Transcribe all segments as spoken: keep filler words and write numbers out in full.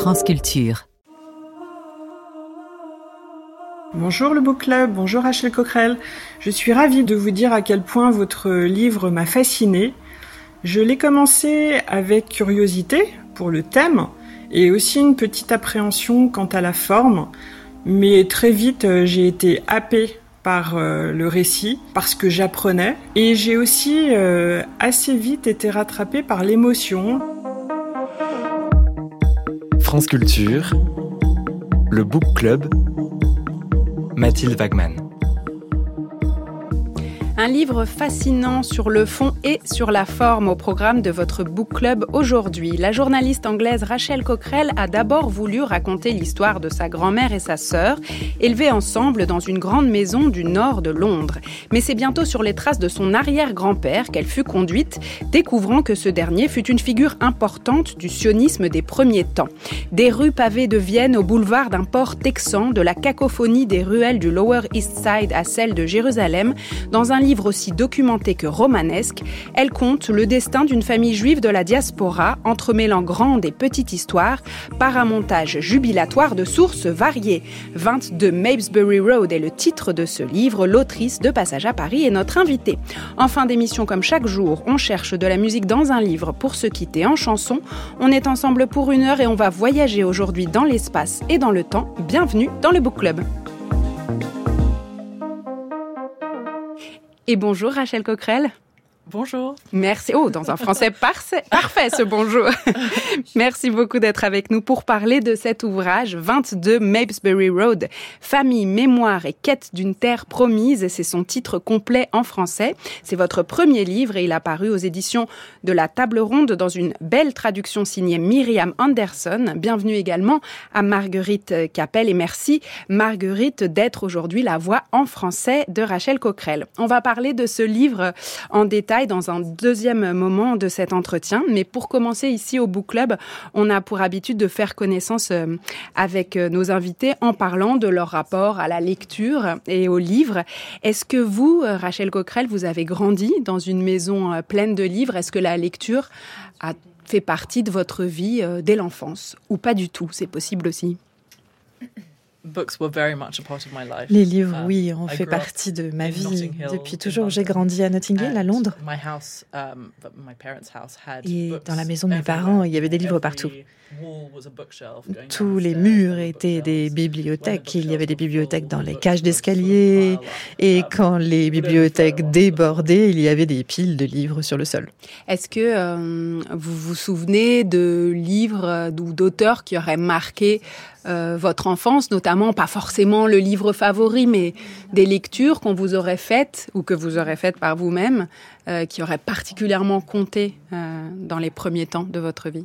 France Culture. Bonjour le Book Club, bonjour Rachel Coquerel. Je suis ravie de vous dire à quel point votre livre m'a fascinée. Je l'ai commencé avec curiosité pour le thème et aussi une petite appréhension quant à la forme, mais très vite j'ai été happée par euh, le récit, parce que j'apprenais, et j'ai aussi euh, assez vite été rattrapée par l'émotion. France Culture, le Book Club, Mathilde Wagman. Un livre fascinant sur le fond et sur la forme au programme de votre book club aujourd'hui. La journaliste anglaise Rachel Coquerel a d'abord voulu raconter l'histoire de sa grand-mère et sa sœur, élevées ensemble dans une grande maison du nord de Londres. Mais c'est bientôt sur les traces de son arrière-grand-père qu'elle fut conduite, découvrant que ce dernier fut une figure importante du sionisme des premiers temps. Des rues pavées de Vienne au boulevard d'un port texan, de la cacophonie des ruelles du Lower East Side à celle de Jérusalem, dans un livre aussi documenté que romanesque, elle conte le destin d'une famille juive de la diaspora, entremêlant grande et petite histoire par un montage jubilatoire de sources variées. vingt-deux Mabesbury Road est le titre de ce livre. L'autrice de Passage à Paris est notre invitée. En fin d'émission, comme chaque jour, on cherche de la musique dans un livre pour se quitter en chanson. On est ensemble pour une heure et on va voyager aujourd'hui dans l'espace et dans le temps. Bienvenue dans le Book Club. Et bonjour Rachel Coquerel. Bonjour. Merci. Oh, dans un français parfait, parfait ce bonjour. Merci beaucoup d'être avec nous pour parler de cet ouvrage vingt-deux Mabesbury Road, Famille, mémoire et quête d'une terre promise. C'est son titre complet en français. C'est votre premier livre et il a paru aux éditions de la Table Ronde dans une belle traduction signée Myriam Anderson. Bienvenue également à Marguerite Capel et merci Marguerite d'être aujourd'hui la voix en français de Rachel Coquerel. On va parler de ce livre en détail dans un deuxième moment de cet entretien. Mais pour commencer ici au Book Club, on a pour habitude de faire connaissance avec nos invités en parlant de leur rapport à la lecture et au livre. Est-ce que vous, Rachel Coquerel, vous avez grandi dans une maison pleine de livres? Est-ce que la lecture a fait partie de votre vie dès l'enfance? Ou pas du tout? C'est possible aussi. Les livres, oui, ont fait partie de ma vie depuis toujours. J'ai grandi à Notting Hill, à Londres. Et dans la maison de mes parents, il y avait des livres partout. Tous les murs étaient des bibliothèques. Il y avait des bibliothèques dans les cages d'escalier. Et quand les bibliothèques débordaient, il y avait des piles de livres sur le sol. Est-ce que euh, vous vous souvenez de livres ou d'auteurs qui auraient marqué euh, votre enfance, notamment, pas forcément le livre favori, mais des lectures qu'on vous aurait faites ou que vous aurez faites par vous-même, euh, qui auraient particulièrement compté euh, dans les premiers temps de votre vie?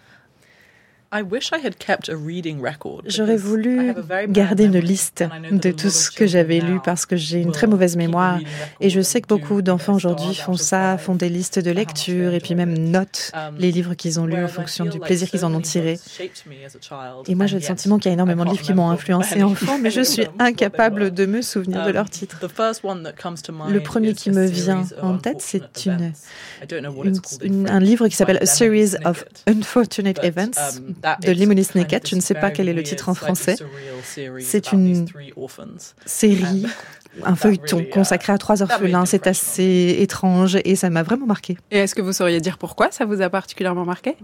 J'aurais voulu garder une liste de tout ce que j'avais lu parce que j'ai une très mauvaise mémoire et je sais que beaucoup d'enfants aujourd'hui font ça, font des listes de lecture et puis même notent les livres qu'ils ont lus en fonction du plaisir qu'ils en ont tiré. Et moi j'ai le sentiment qu'il y a énormément de livres qui m'ont influencé enfant, mais je suis incapable de me souvenir de leur titre. Le premier qui me vient en tête, c'est une, une, une, un livre qui s'appelle A Series of Unfortunate Events de Lemony Snicket. Je ne sais pas quel est le titre en français. C'est une série, un feuilleton consacré à trois orphelins. C'est assez étrange et ça m'a vraiment marqué. Et est-ce que vous sauriez dire pourquoi ça vous a particulièrement marqué?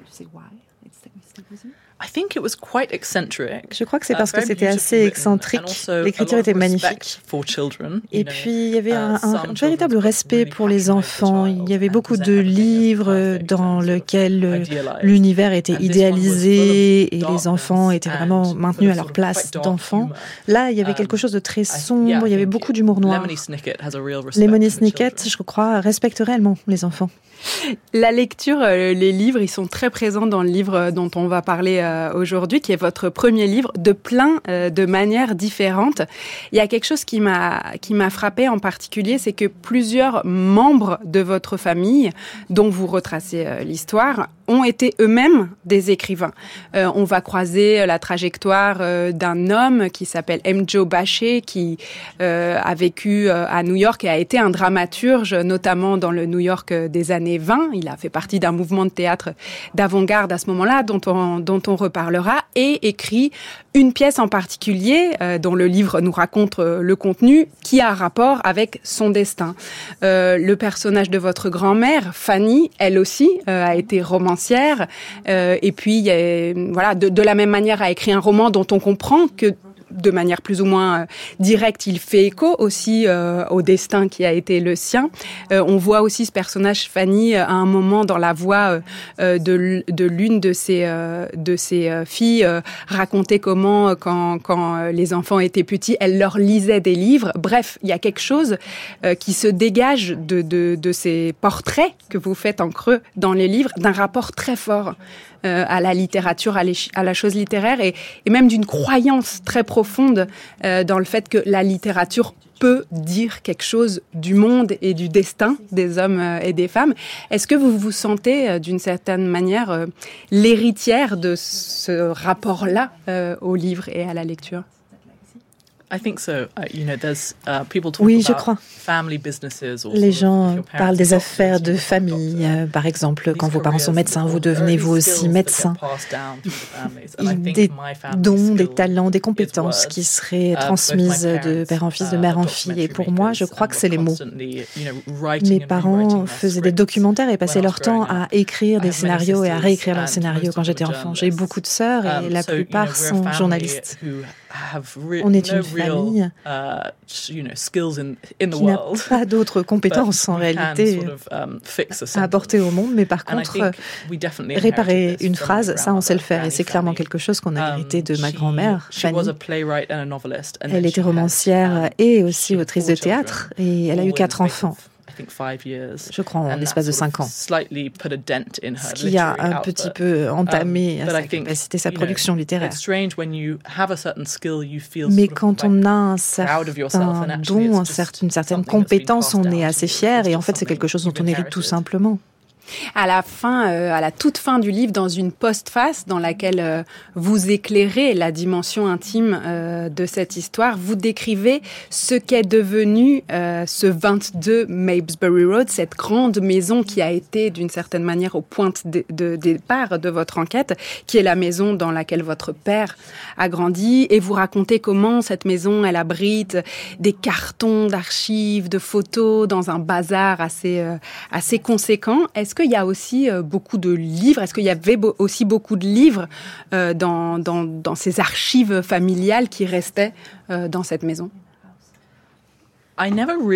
Je crois que c'est parce que c'était assez excentrique. L'écriture était magnifique. Et puis, il y avait un, un véritable respect pour les enfants. Il y avait beaucoup de livres dans lesquels l'univers était idéalisé et les enfants étaient vraiment maintenus à leur place d'enfants. Là, il y avait quelque chose de très sombre. Il y avait beaucoup d'humour noir. Lemony Snicket, je crois, respecte réellement les enfants. La lecture, euh, les livres, ils sont très présents dans le livre dont on va parler euh, aujourd'hui, qui est votre premier livre, de plein euh, de manières différentes. Il y a quelque chose qui m'a qui m'a frappée en particulier, c'est que plusieurs membres de votre famille, dont vous retracez euh, l'histoire, ont été eux-mêmes des écrivains. Euh, on va croiser la trajectoire euh, d'un homme qui s'appelle M. Joe Bache, qui euh, a vécu euh, à New York et a été un dramaturge, notamment dans le New York des années vingt. Il a fait partie d'un mouvement de théâtre d'avant-garde à ce moment-là, dont dont on, dont on reparlera, et écrit une pièce en particulier, euh, dont le livre nous raconte euh, le contenu, qui a rapport avec son destin. Euh, le personnage de votre grand-mère, Fanny, elle aussi, euh, a été romancière, euh, et puis, il y a, voilà, de, de la même manière, a écrit un roman dont on comprend que de manière plus ou moins euh, directe, il fait écho aussi euh, au destin qui a été le sien. Euh, on voit aussi ce personnage Fanny euh, à un moment dans la voix euh, de, de l'une de ses, euh, de ses euh, filles euh, raconter comment, euh, quand, quand euh, les enfants étaient petits, elle leur lisait des livres. Bref, il y a quelque chose euh, qui se dégage de, de, de ces portraits que vous faites en creux dans les livres, d'un rapport très fort euh, à la littérature, à, les, à la chose littéraire, et, et même d'une croyance très profonde euh, dans le fait que la littérature peut dire quelque chose du monde et du destin des hommes euh, et des femmes. Est-ce que vous vous sentez, euh, d'une certaine manière, euh, l'héritière de ce rapport-là euh, au livre et à la lecture ? Oui, je crois. Les gens parlent des affaires de famille. Euh, par exemple, quand vos parents sont médecins, vous devenez vous aussi médecin. Des dons, des talents, des compétences qui seraient transmises de père en fils, de mère en fille. Et pour moi, je crois que c'est les mots. Mes parents faisaient des documentaires et passaient leur temps à écrire des scénarios et à réécrire leurs scénarios quand j'étais enfant. J'ai beaucoup de sœurs et la plupart sont journalistes. On est une famille qui n'a pas d'autres compétences en réalité à apporter au monde, mais par contre, réparer une phrase, ça on sait le faire, et c'est clairement quelque chose qu'on a hérité de ma grand-mère, Fanny. Elle était romancière et aussi autrice de théâtre, et elle a eu quatre enfants. Je crois en l'espace de cinq ans. Ce qui a un petit peu entamé sa capacité, sa production littéraire. Mais quand on a un certain don, une certaine compétence, on est assez fier, et en fait c'est quelque chose dont on hérite tout simplement. À la fin, euh, à la toute fin du livre, dans une postface dans laquelle euh, vous éclairez la dimension intime euh, de cette histoire, vous décrivez ce qu'est devenu euh, ce vingt-deux Mabesbury Road, cette grande maison qui a été d'une certaine manière au point de, de départ de votre enquête, qui est la maison dans laquelle votre père a grandi, et vous racontez comment cette maison, elle abrite des cartons d'archives, de photos dans un bazar assez, euh, assez conséquent. Est-ce qu'il y a aussi euh, beaucoup de livres? Est-ce qu'il y avait bo- aussi beaucoup de livres euh, dans, dans, dans ces archives familiales qui restaient euh, dans cette maison? Je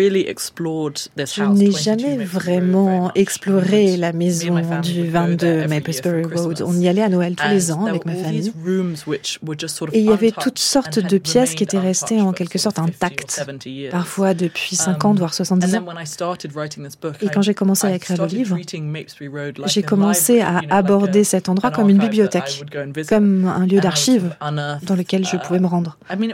n'ai jamais vraiment exploré la maison du vingt-deux Mabesbury Road. On y allait à Noël tous les ans avec ma famille. Et il y avait toutes sortes de pièces qui étaient restées en quelque sorte intactes, parfois depuis cinquante voire soixante-dix ans. Et quand j'ai commencé à écrire le livre, j'ai commencé à aborder cet endroit comme une bibliothèque, comme un lieu d'archives dans lequel je pouvais me rendre.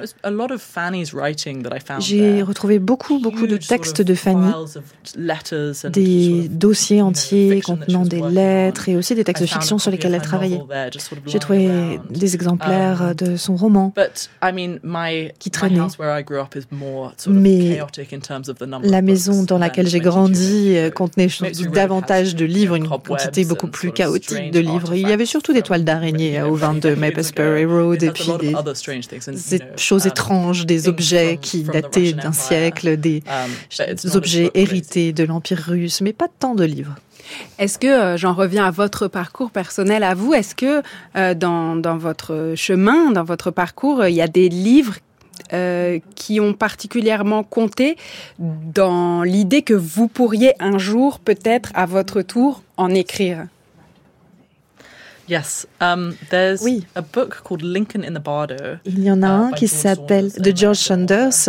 J'ai retrouvé beaucoup Beaucoup, beaucoup de textes de Fanny, des dossiers entiers contenant des lettres et aussi des textes de fiction sur lesquels elle travaillait. J'ai trouvé des exemplaires de son roman qui traînaient. Mais la maison dans laquelle j'ai grandi contenait davantage de livres, une quantité beaucoup plus chaotique de livres. Il y avait surtout des toiles d'araignée au vingt-deux Mabesbury Road et puis des, des choses étranges, des objets qui dataient d'un siècle, des objets hérités de l'Empire russe, mais pas tant de livres. Est-ce que, euh, j'en reviens à votre parcours personnel à vous, est-ce que euh, dans, dans votre chemin, dans votre parcours, il y a des livres euh, qui ont particulièrement compté dans l'idée que vous pourriez un jour, peut-être à votre tour, en écrire? Yes, um, there's oui. a book called Lincoln in the Bardo. Il y en a un uh, qui s'appelle de George Saunders,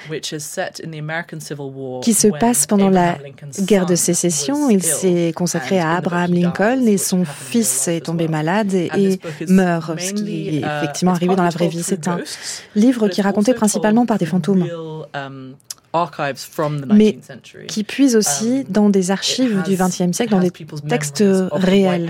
qui se passe pendant la guerre de sécession. Il s'est consacré à Abraham Lincoln et son fils est tombé malade et, et meurt, ce qui est effectivement arrivé dans la vraie vie. C'est un livre qui est raconté principalement par des fantômes. mais qui puise aussi dans des archives du vingtième siècle, dans des textes réels,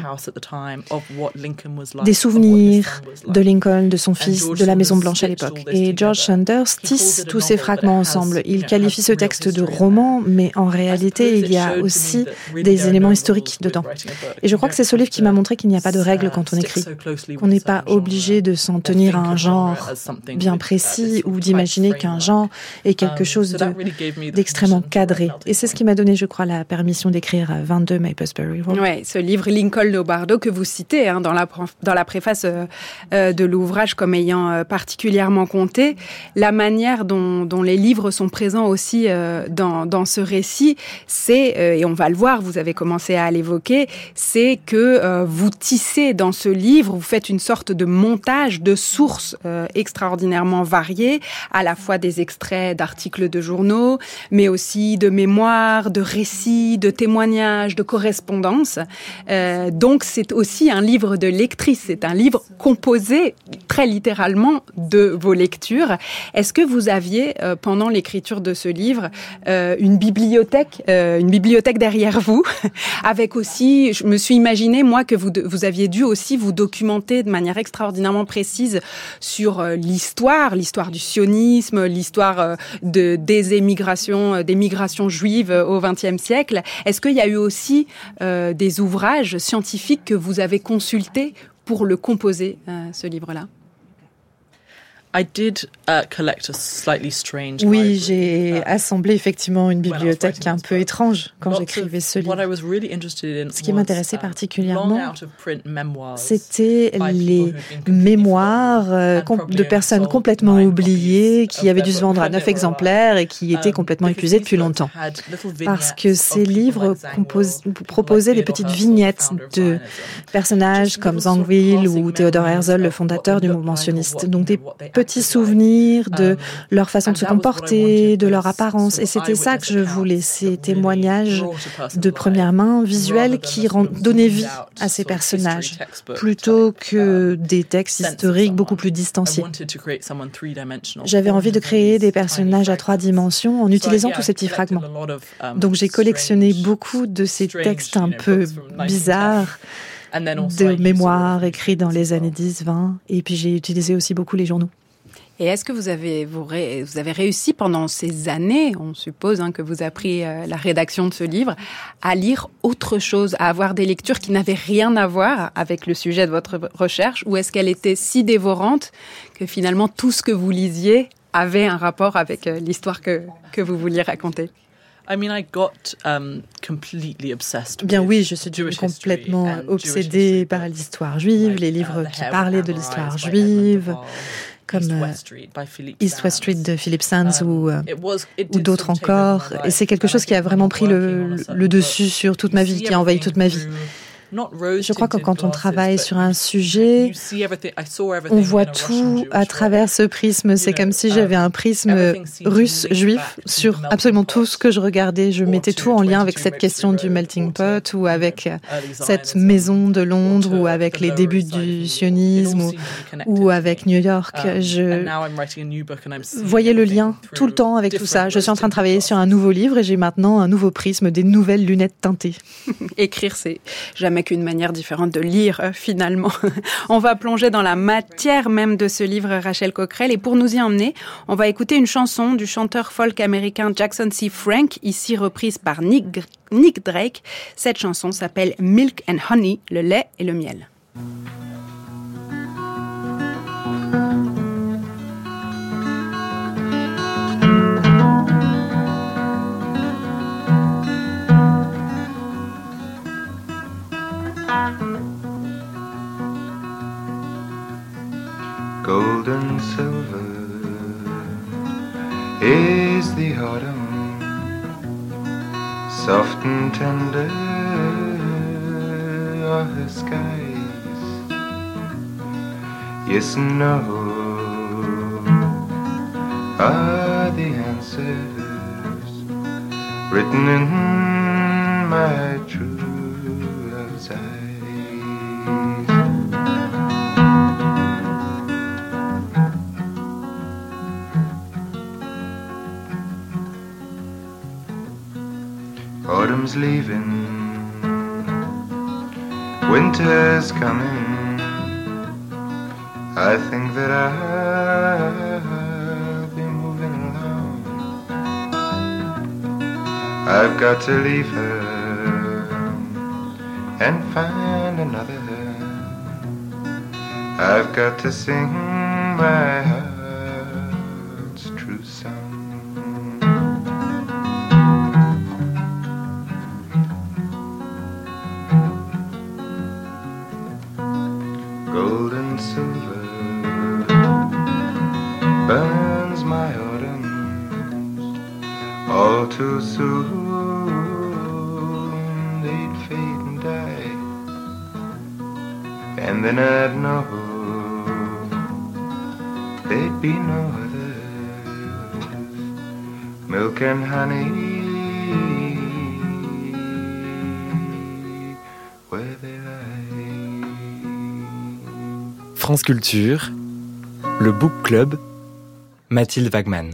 des souvenirs de Lincoln, de son fils, de la Maison-Blanche à l'époque. Et George Saunders tisse tous ces fragments ensemble. Il qualifie ce texte de roman, mais en réalité, il y a aussi des éléments historiques dedans. Et je crois que c'est ce livre qui m'a montré qu'il n'y a pas de règles quand on écrit, qu'on n'est pas obligé de s'en tenir à un genre bien précis ou d'imaginer qu'un genre est quelque chose de, d'extrêmement cadré. Et c'est ce qui m'a donné, je crois, la permission d'écrire vingt-deux Maplesbury Road. Oui, ce livre Lincoln de Bardo que vous citez hein, dans, la, dans la préface euh, de l'ouvrage comme ayant euh, particulièrement compté, la manière dont, dont les livres sont présents aussi euh, dans, dans ce récit, c'est, euh, et on va le voir, vous avez commencé à l'évoquer, c'est que euh, vous tissez dans ce livre, vous faites une sorte de montage de sources euh, extraordinairement variées, à la fois des extraits d'articles de journaux, mais aussi de mémoires, de récits, de témoignages, de correspondances. Euh, donc c'est aussi un livre de lectrice, c'est un livre composé très littéralement de vos lectures. Est-ce que vous aviez, euh, pendant l'écriture de ce livre, euh, une bibliothèque, euh, une bibliothèque derrière vous, avec aussi, je me suis imaginé, moi, que vous, vous aviez dû aussi vous documenter de manière extraordinairement précise sur euh, l'histoire, l'histoire du sionisme, l'histoire euh, de, des émigrations, euh, des migrations juives euh, au vingtième siècle. Est-ce qu'il y a eu aussi euh, des ouvrages scientifiques que vous avez consultés pour le composer, euh, ce livre-là ? Oui, j'ai assemblé effectivement une bibliothèque un peu étrange quand j'écrivais ce livre. Ce qui m'intéressait particulièrement, c'était les mémoires de personnes complètement oubliées qui avaient dû se vendre à neuf exemplaires et qui étaient complètement épuisées depuis longtemps. Parce que ces livres compos- proposaient des petites vignettes de personnages comme Zangwill ou Theodor Herzl, le fondateur du mouvement sioniste. Donc des petits souvenirs de leur façon de se comporter, de leur apparence. Et c'était ça que je voulais, ces témoignages de première main, visuels, qui donnaient vie à ces personnages, plutôt que des textes historiques beaucoup plus distanciés. J'avais envie de créer des personnages à trois dimensions en utilisant tous ces petits fragments. Donc j'ai collectionné beaucoup de ces textes un peu bizarres, de mémoires écrits dans les années dix vingt, et puis j'ai utilisé aussi beaucoup les journaux. Et est-ce que vous avez, vous, ré, vous avez réussi pendant ces années, on suppose hein, que vous avez appris euh, la rédaction de ce livre, à lire autre chose, à avoir des lectures qui n'avaient rien à voir avec le sujet de votre recherche, ou est-ce qu'elle était si dévorante que finalement tout ce que vous lisiez avait un rapport avec euh, l'histoire que, que vous vouliez raconter ? I mean, I got, um, Bien oui, je suis complètement obsédée par l'histoire juive, les livres qui parlaient de l'histoire juive, comme East West Street de Philip Sands ou, euh, ou d'autres encore. Et c'est quelque chose qui a vraiment pris le, le dessus sur toute ma vie, qui a envahi toute ma vie. Je crois que quand on travaille sur un sujet, on voit tout à travers ce prisme. C'est comme si j'avais un prisme russe, juif, sur absolument tout ce que je regardais. Je mettais tout en lien avec cette question du melting pot, ou avec cette maison de Londres, ou avec les débuts du sionisme, ou, ou avec New York. Je voyais le lien tout le temps avec tout ça. Je suis en train de travailler sur un nouveau livre et j'ai maintenant un nouveau prisme, des nouvelles lunettes teintées. Écrire, c'est jamais qu'une manière différente de lire, euh, finalement. On va plonger dans la matière même de ce livre, Rachel Coquerel, et pour nous y emmener, on va écouter une chanson du chanteur folk américain Jackson C. Frank, ici reprise par Nick, Nick Drake. Cette chanson s'appelle Milk and Honey, le lait et le miel. Gold and silver is the autumn, soft and tender are the skies. Yes and no are the answers written in my true love's eyes. Summer's leaving, winter's coming. I think that I'll be moving along. I've got to leave her and find another. I've got to sing my heart's true song. Gold and silver burns my autumns, all too soon they'd fade and die, and then I'd know there'd be no others, milk and honey where they lie. France Culture, le Book Club, Mathilde Wagman.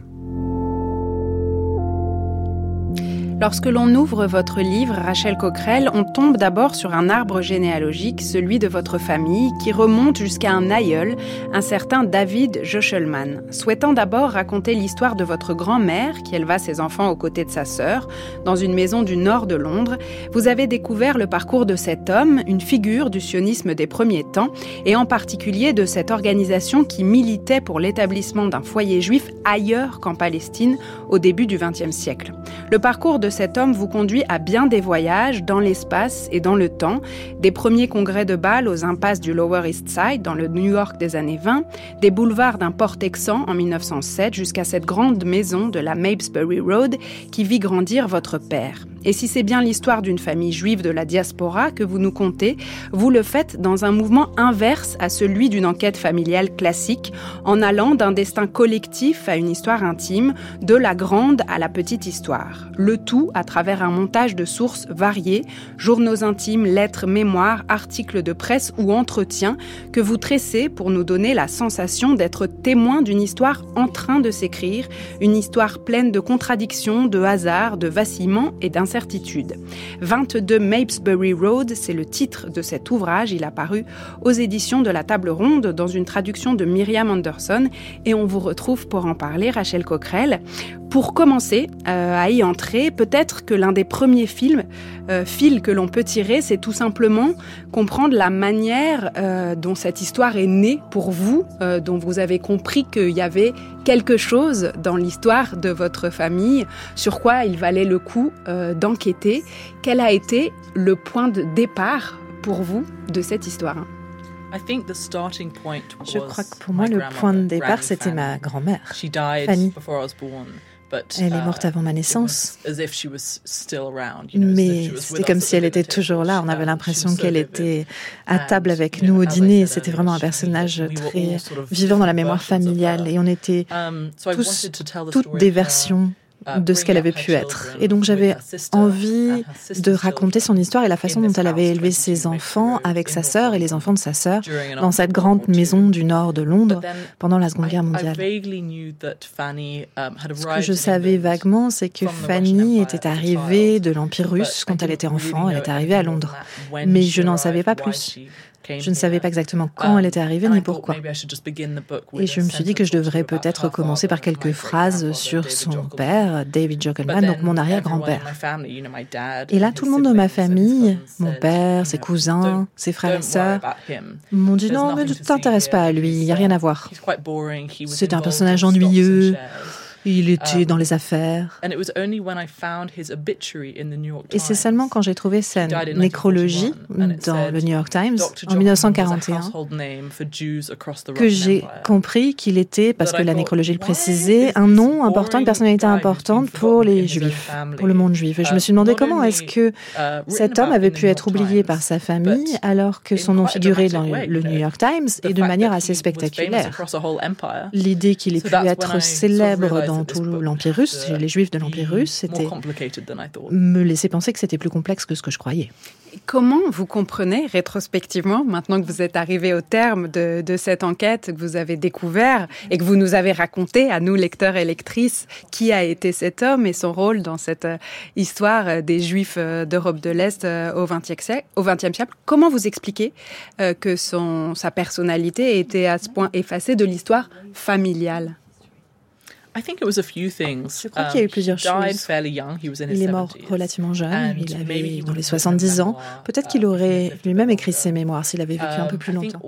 Lorsque l'on ouvre votre livre, Rachel Coquerel, on tombe d'abord sur un arbre généalogique, celui de votre famille, qui remonte jusqu'à un aïeul, un certain David Joechelman. Souhaitant d'abord raconter l'histoire de votre grand-mère, qui éleva ses enfants aux côtés de sa sœur, dans une maison du nord de Londres, vous avez découvert le parcours de cet homme, une figure du sionisme des premiers temps, et en particulier de cette organisation qui militait pour l'établissement d'un foyer juif ailleurs qu'en Palestine, au début du vingtième siècle. Le parcours de cet homme vous conduit à bien des voyages dans l'espace et dans le temps, des premiers congrès de bal aux impasses du Lower East Side dans le New York des années vingt, des boulevards d'un port texan en mille neuf cent sept jusqu'à cette grande maison de la Mapesbury Road qui vit grandir votre père. Et si c'est bien l'histoire d'une famille juive de la diaspora que vous nous contez, vous le faites dans un mouvement inverse à celui d'une enquête familiale classique, en allant d'un destin collectif à une histoire intime, de la grande à la petite histoire. Le tout à travers un montage de sources variées, journaux intimes, lettres, mémoires, articles de presse ou entretiens que vous tressez pour nous donner la sensation d'être témoin d'une histoire en train de s'écrire, une histoire pleine de contradictions, de hasards, de vacillements et d'incertitudes. vingt-deux Mapesbury Road, c'est le titre de cet ouvrage. Il a paru aux éditions de la Table Ronde dans une traduction de Myriam Anderson et on vous retrouve pour en parler, Rachel Coquerel. Pour commencer euh, à y entrer, peut-être que l'un des premiers films, euh, fils que l'on peut tirer, c'est tout simplement comprendre la manière euh, dont cette histoire est née pour vous, euh, dont vous avez compris qu'il y avait quelque chose dans l'histoire de votre famille, sur quoi il valait le coup euh, d'enquêter. Quel a été le point de départ pour vous de cette histoire ? Je crois que pour moi, le point de départ, c'était ma grand-mère, Fanny. Elle est morte avant ma naissance, mais c'était comme si elle était toujours là. On avait l'impression qu'elle était à table avec nous au dîner. C'était vraiment un personnage très vivant dans la mémoire familiale. Et on était tous, toutes des versions de ce qu'elle avait pu être. Et donc j'avais envie de raconter son histoire et la façon dont elle avait élevé ses enfants avec sa sœur et les enfants de sa sœur dans cette grande maison du nord de Londres pendant la Seconde Guerre mondiale. Ce que je savais vaguement, c'est que Fanny était arrivée de l'Empire russe quand elle était enfant. Elle était arrivée à Londres. Mais je n'en savais pas plus. Je ne savais pas exactement quand elle était arrivée ni pourquoi. Et je me suis dit que je devrais peut-être commencer par quelques phrases sur son père, David Joechelman, donc mon arrière-grand-père. Et là, tout le monde dans ma famille, mon père, ses cousins, ses frères et sœurs, m'ont dit non, mais ne t'intéresse pas à lui, il n'y a rien à voir. C'est un personnage ennuyeux. Il était dans les affaires. Et c'est seulement quand j'ai trouvé sa nécrologie dans le New York Times en dix-neuf cent quarante et un que j'ai compris qu'il était, parce que la nécrologie le précisait, un nom important, une personnalité importante pour les Juifs, pour le monde juif. Et je me suis demandé comment est-ce que cet homme avait pu être oublié par sa famille alors que son nom figurait dans le New York Times et de manière assez spectaculaire. L'idée qu'il ait pu être célèbre dans tout l'Empire russe, les Juifs de l'Empire russe, c'était me laisser penser que c'était plus complexe que ce que je croyais. Comment vous comprenez rétrospectivement, maintenant que vous êtes arrivé au terme de, de cette enquête, que vous avez découvert et que vous nous avez raconté à nous, lecteurs et lectrices, qui a été cet homme et son rôle dans cette histoire des Juifs d'Europe de l'Est au vingtième siècle, au vingtième siècle, comment vous expliquez euh, que son, sa personnalité était à ce point effacée de l'histoire familiale? Je crois qu'il y a eu plusieurs choses. Il est mort relativement jeune, il avait dans les soixante-dix ans. Peut-être qu'il aurait lui-même écrit ses mémoires s'il avait vécu un peu plus longtemps.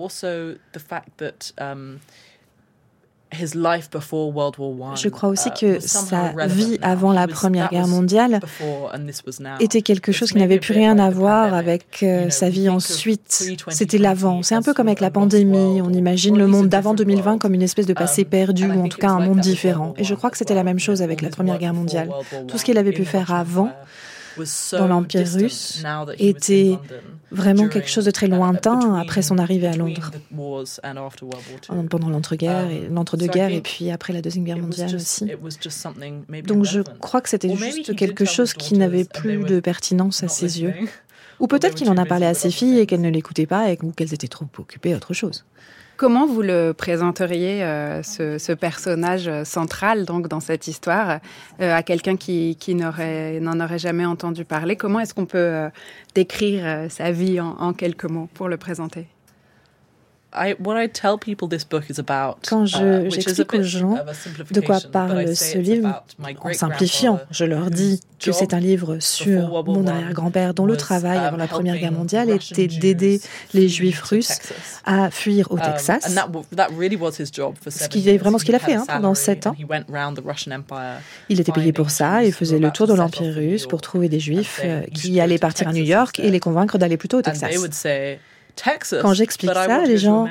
Je crois aussi que sa vie avant la Première Guerre mondiale était quelque chose qui n'avait plus rien à voir avec euh, sa vie ensuite. C'était l'avant. C'est un peu comme avec la pandémie. On imagine le monde d'avant deux mille vingt comme une espèce de passé perdu ou en tout cas un monde différent. Et je crois que c'était la même chose avec la Première Guerre mondiale. Tout ce qu'il avait pu faire avant dans l'Empire russe était vraiment quelque chose de très lointain après son arrivée à Londres, pendant l'entre-guerre et l'entre-deux-guerres et puis après la Deuxième Guerre mondiale aussi. Donc je crois que c'était juste quelque chose qui n'avait plus de pertinence à ses yeux. Ou peut-être qu'il en a parlé à ses filles et qu'elles ne l'écoutaient pas et ou qu'elles étaient trop occupées à autre chose. Comment vous le présenteriez, euh, ce, ce personnage central donc, dans cette histoire, euh, à quelqu'un qui, qui n'aurait, n'en aurait jamais entendu parler? Comment est-ce qu'on peut euh, décrire euh, sa vie en, en quelques mots pour le présenter? Quand je, j'explique aux gens de quoi parle ce livre, en simplifiant, je leur dis que c'est un livre sur mon arrière-grand-père dont le travail avant la Première Guerre mondiale était d'aider les Juifs russes à fuir au Texas, ce qui est vraiment ce qu'il a fait hein, pendant sept ans. Il était payé pour ça et faisait le tour de l'Empire russe pour trouver des Juifs qui allaient partir à New York et les convaincre d'aller plutôt au Texas. Quand j'explique ça, les gens,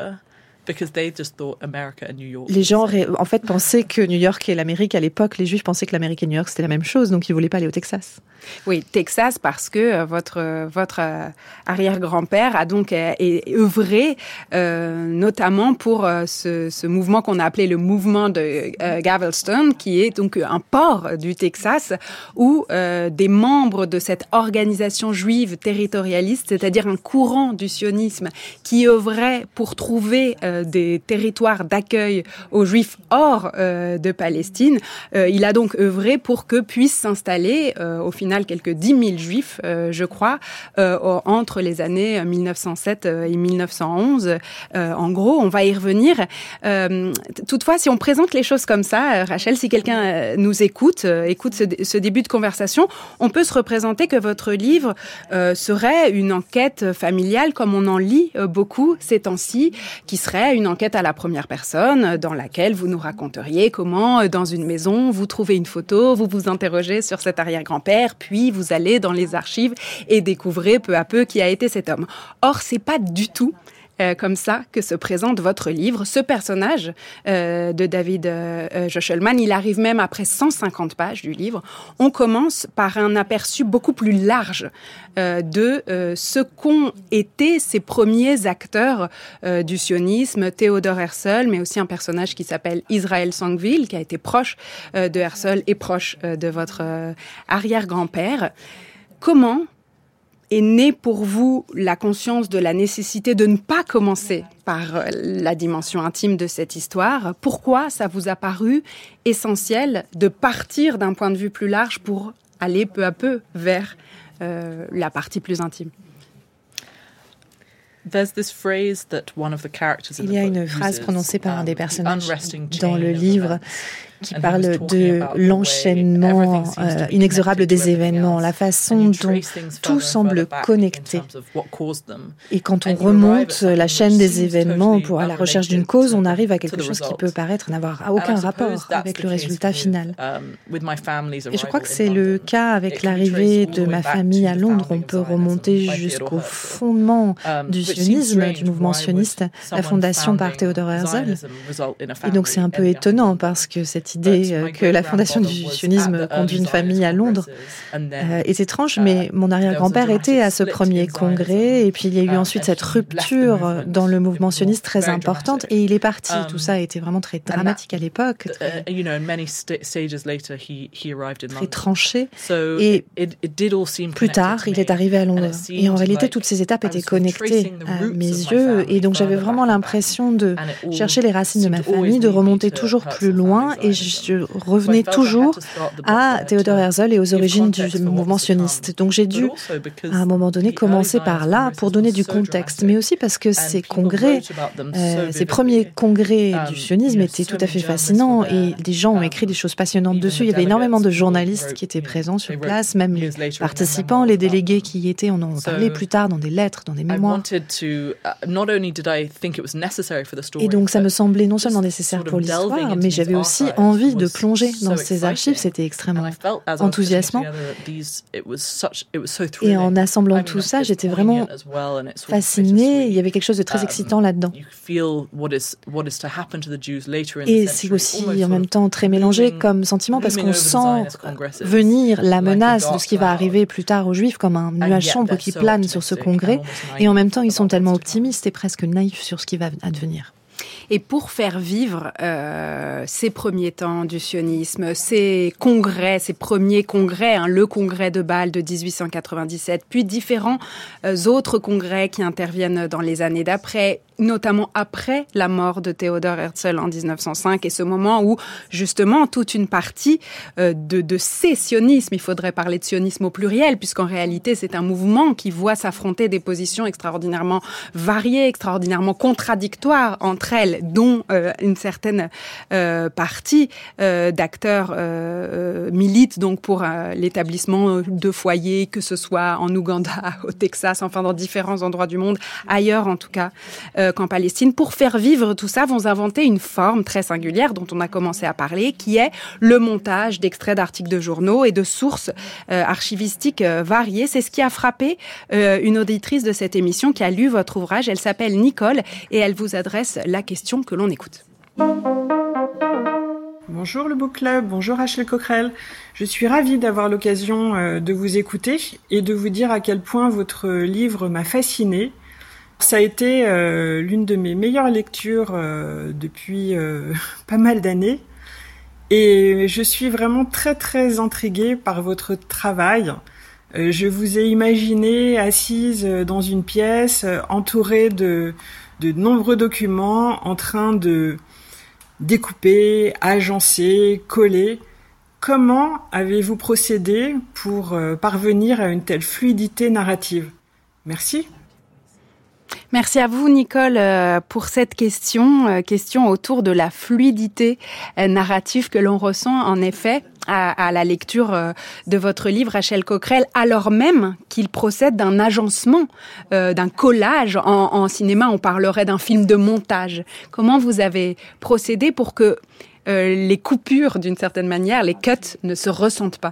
les gens en fait pensaient que New York et l'Amérique à l'époque, les Juifs pensaient que l'Amérique et New York c'était la même chose, donc ils voulaient pas aller au Texas. Oui, Texas parce que euh, votre euh, votre euh, arrière-grand-père a donc euh, œuvré euh, notamment pour euh, ce, ce mouvement qu'on a appelé le mouvement de euh, Galveston, qui est donc un port du Texas où euh, des membres de cette organisation juive territorialiste, c'est-à-dire un courant du sionisme qui œuvrait pour trouver euh, des territoires d'accueil aux Juifs hors euh, de Palestine, euh, il a donc œuvré pour que puissent s'installer euh, au final quelques dix mille Juifs, euh, je crois, euh, entre les années mille neuf cent sept et mille neuf cent onze. Euh, en gros, on va y revenir. Euh, toutefois, si on présente les choses comme ça, Rachel, si quelqu'un euh, nous écoute, euh, écoute ce, ce début de conversation, on peut se représenter que votre livre euh, serait une enquête familiale, comme on en lit euh, beaucoup ces temps-ci, qui serait une enquête à la première personne, dans laquelle vous nous raconteriez comment, euh, dans une maison, vous trouvez une photo, vous vous interrogez sur cet arrière-grand-père, puis vous allez dans les archives et découvrez peu à peu qui a été cet homme. Or, c'est pas du tout euh, comme ça que se présente votre livre. Ce personnage euh, de David euh, Jocelman, il arrive même après cent cinquante pages du livre. On commence par un aperçu beaucoup plus large euh, de euh, ce qu'ont été ces premiers acteurs euh, du sionisme, Theodor Herzl, mais aussi un personnage qui s'appelle Israël Zangwill, qui a été proche euh, de Herzl et proche euh, de votre euh, arrière-grand-père. Comment est née pour vous la conscience de la nécessité de ne pas commencer par la dimension intime de cette histoire? Pourquoi ça vous a paru essentiel de partir d'un point de vue plus large pour aller peu à peu vers euh, la partie plus intime? Il y a une phrase prononcée par un des personnages dans le livre qui parle de l'enchaînement euh, inexorable des événements, la façon dont tout semble connecté. Et quand on remonte la chaîne des événements pour à la recherche d'une cause, on arrive à quelque chose qui peut paraître n'avoir aucun rapport avec le résultat final. Et je crois que c'est le cas avec l'arrivée de ma famille à Londres. On peut remonter jusqu'au fondement du sionisme, du mouvement sioniste, la fondation par Theodor Herzl. Et donc c'est un peu étonnant parce que cette idée que la fondation du sionisme conduit une famille à Londres euh, est étrange, mais mon arrière-grand-père était à ce premier congrès et puis il y a eu ensuite cette rupture dans le mouvement sioniste très importante et il est parti. Tout ça a été vraiment très dramatique à l'époque, très, très tranché. Et plus tard, il est arrivé à Londres. Et en réalité, toutes ces étapes étaient connectées à mes yeux. Et donc, j'avais vraiment l'impression de chercher les racines de ma famille, de remonter toujours plus loin. Et je revenais toujours à Theodor Herzl et aux origines du mouvement sioniste. Donc, j'ai dû, à un moment donné, commencer par là pour donner du contexte. Mais aussi parce que ces congrès, euh, ces premiers congrès du sionisme étaient tout à fait fascinants. Et des gens ont écrit des choses passionnantes dessus. Il y avait énormément de journalistes qui étaient présents sur place, même les participants, les délégués qui y étaient, on en parlait plus tard dans des lettres, dans des mémoires. Et donc ça me semblait non seulement nécessaire pour l'histoire, mais j'avais aussi envie de plonger dans ces archives. C'était extrêmement enthousiasmant. Et en assemblant tout ça, j'étais vraiment fascinée. Il y avait quelque chose de très excitant là-dedans. Et c'est aussi en même temps très mélangé comme sentiment parce qu'on sent venir la menace de ce qui va arriver plus tard aux Juifs comme un nuage sombre qui plane sur ce congrès. Et en même temps, ils sont tellement optimistes et presque naïfs sur ce qui va advenir. Et pour faire vivre euh, ces premiers temps du sionisme, ces congrès, ces premiers congrès, hein, le congrès de Bâle de dix-huit cent quatre-vingt-dix-sept, puis différents euh, autres congrès qui interviennent dans les années d'après, notamment après la mort de Theodor Herzl en dix-neuf cent cinq, et ce moment où, justement, toute une partie euh, de, de ces sionismes, il faudrait parler de sionisme au pluriel, puisqu'en réalité, c'est un mouvement qui voit s'affronter des positions extraordinairement variées, extraordinairement contradictoires entre elles, dont euh, une certaine euh, partie euh, d'acteurs euh, militent donc pour euh, l'établissement de foyers, que ce soit en Ouganda, au Texas, enfin dans différents endroits du monde, ailleurs en tout cas, euh, qu'en Palestine. Pour faire vivre tout ça, vont inventer une forme très singulière dont on a commencé à parler, qui est le montage d'extraits d'articles de journaux et de sources euh, archivistiques euh, variées. C'est ce qui a frappé euh, une auditrice de cette émission qui a lu votre ouvrage. Elle s'appelle Nicole et elle vous adresse la question que l'on écoute. Bonjour le Book Club, bonjour Rachel Coquerel. Je suis ravie d'avoir l'occasion euh, de vous écouter et de vous dire à quel point votre livre m'a fascinée. Ça a été euh, l'une de mes meilleures lectures euh, depuis euh, pas mal d'années et je suis vraiment très très intriguée par votre travail. Euh, je vous ai imaginé assise dans une pièce euh, entourée de, de nombreux documents en train de découper, agencer, coller. Comment avez-vous procédé pour euh, parvenir à une telle fluidité narrative ? Merci. Merci à vous, Nicole, pour cette question, question autour de la fluidité narrative que l'on ressent, en effet, à, à la lecture de votre livre, Rachel Coquerel, alors même qu'il procède d'un agencement, euh, d'un collage. En, en cinéma, on parlerait d'un film de montage. Comment vous avez procédé pour que euh, les coupures, d'une certaine manière, les cuts, ne se ressentent pas ?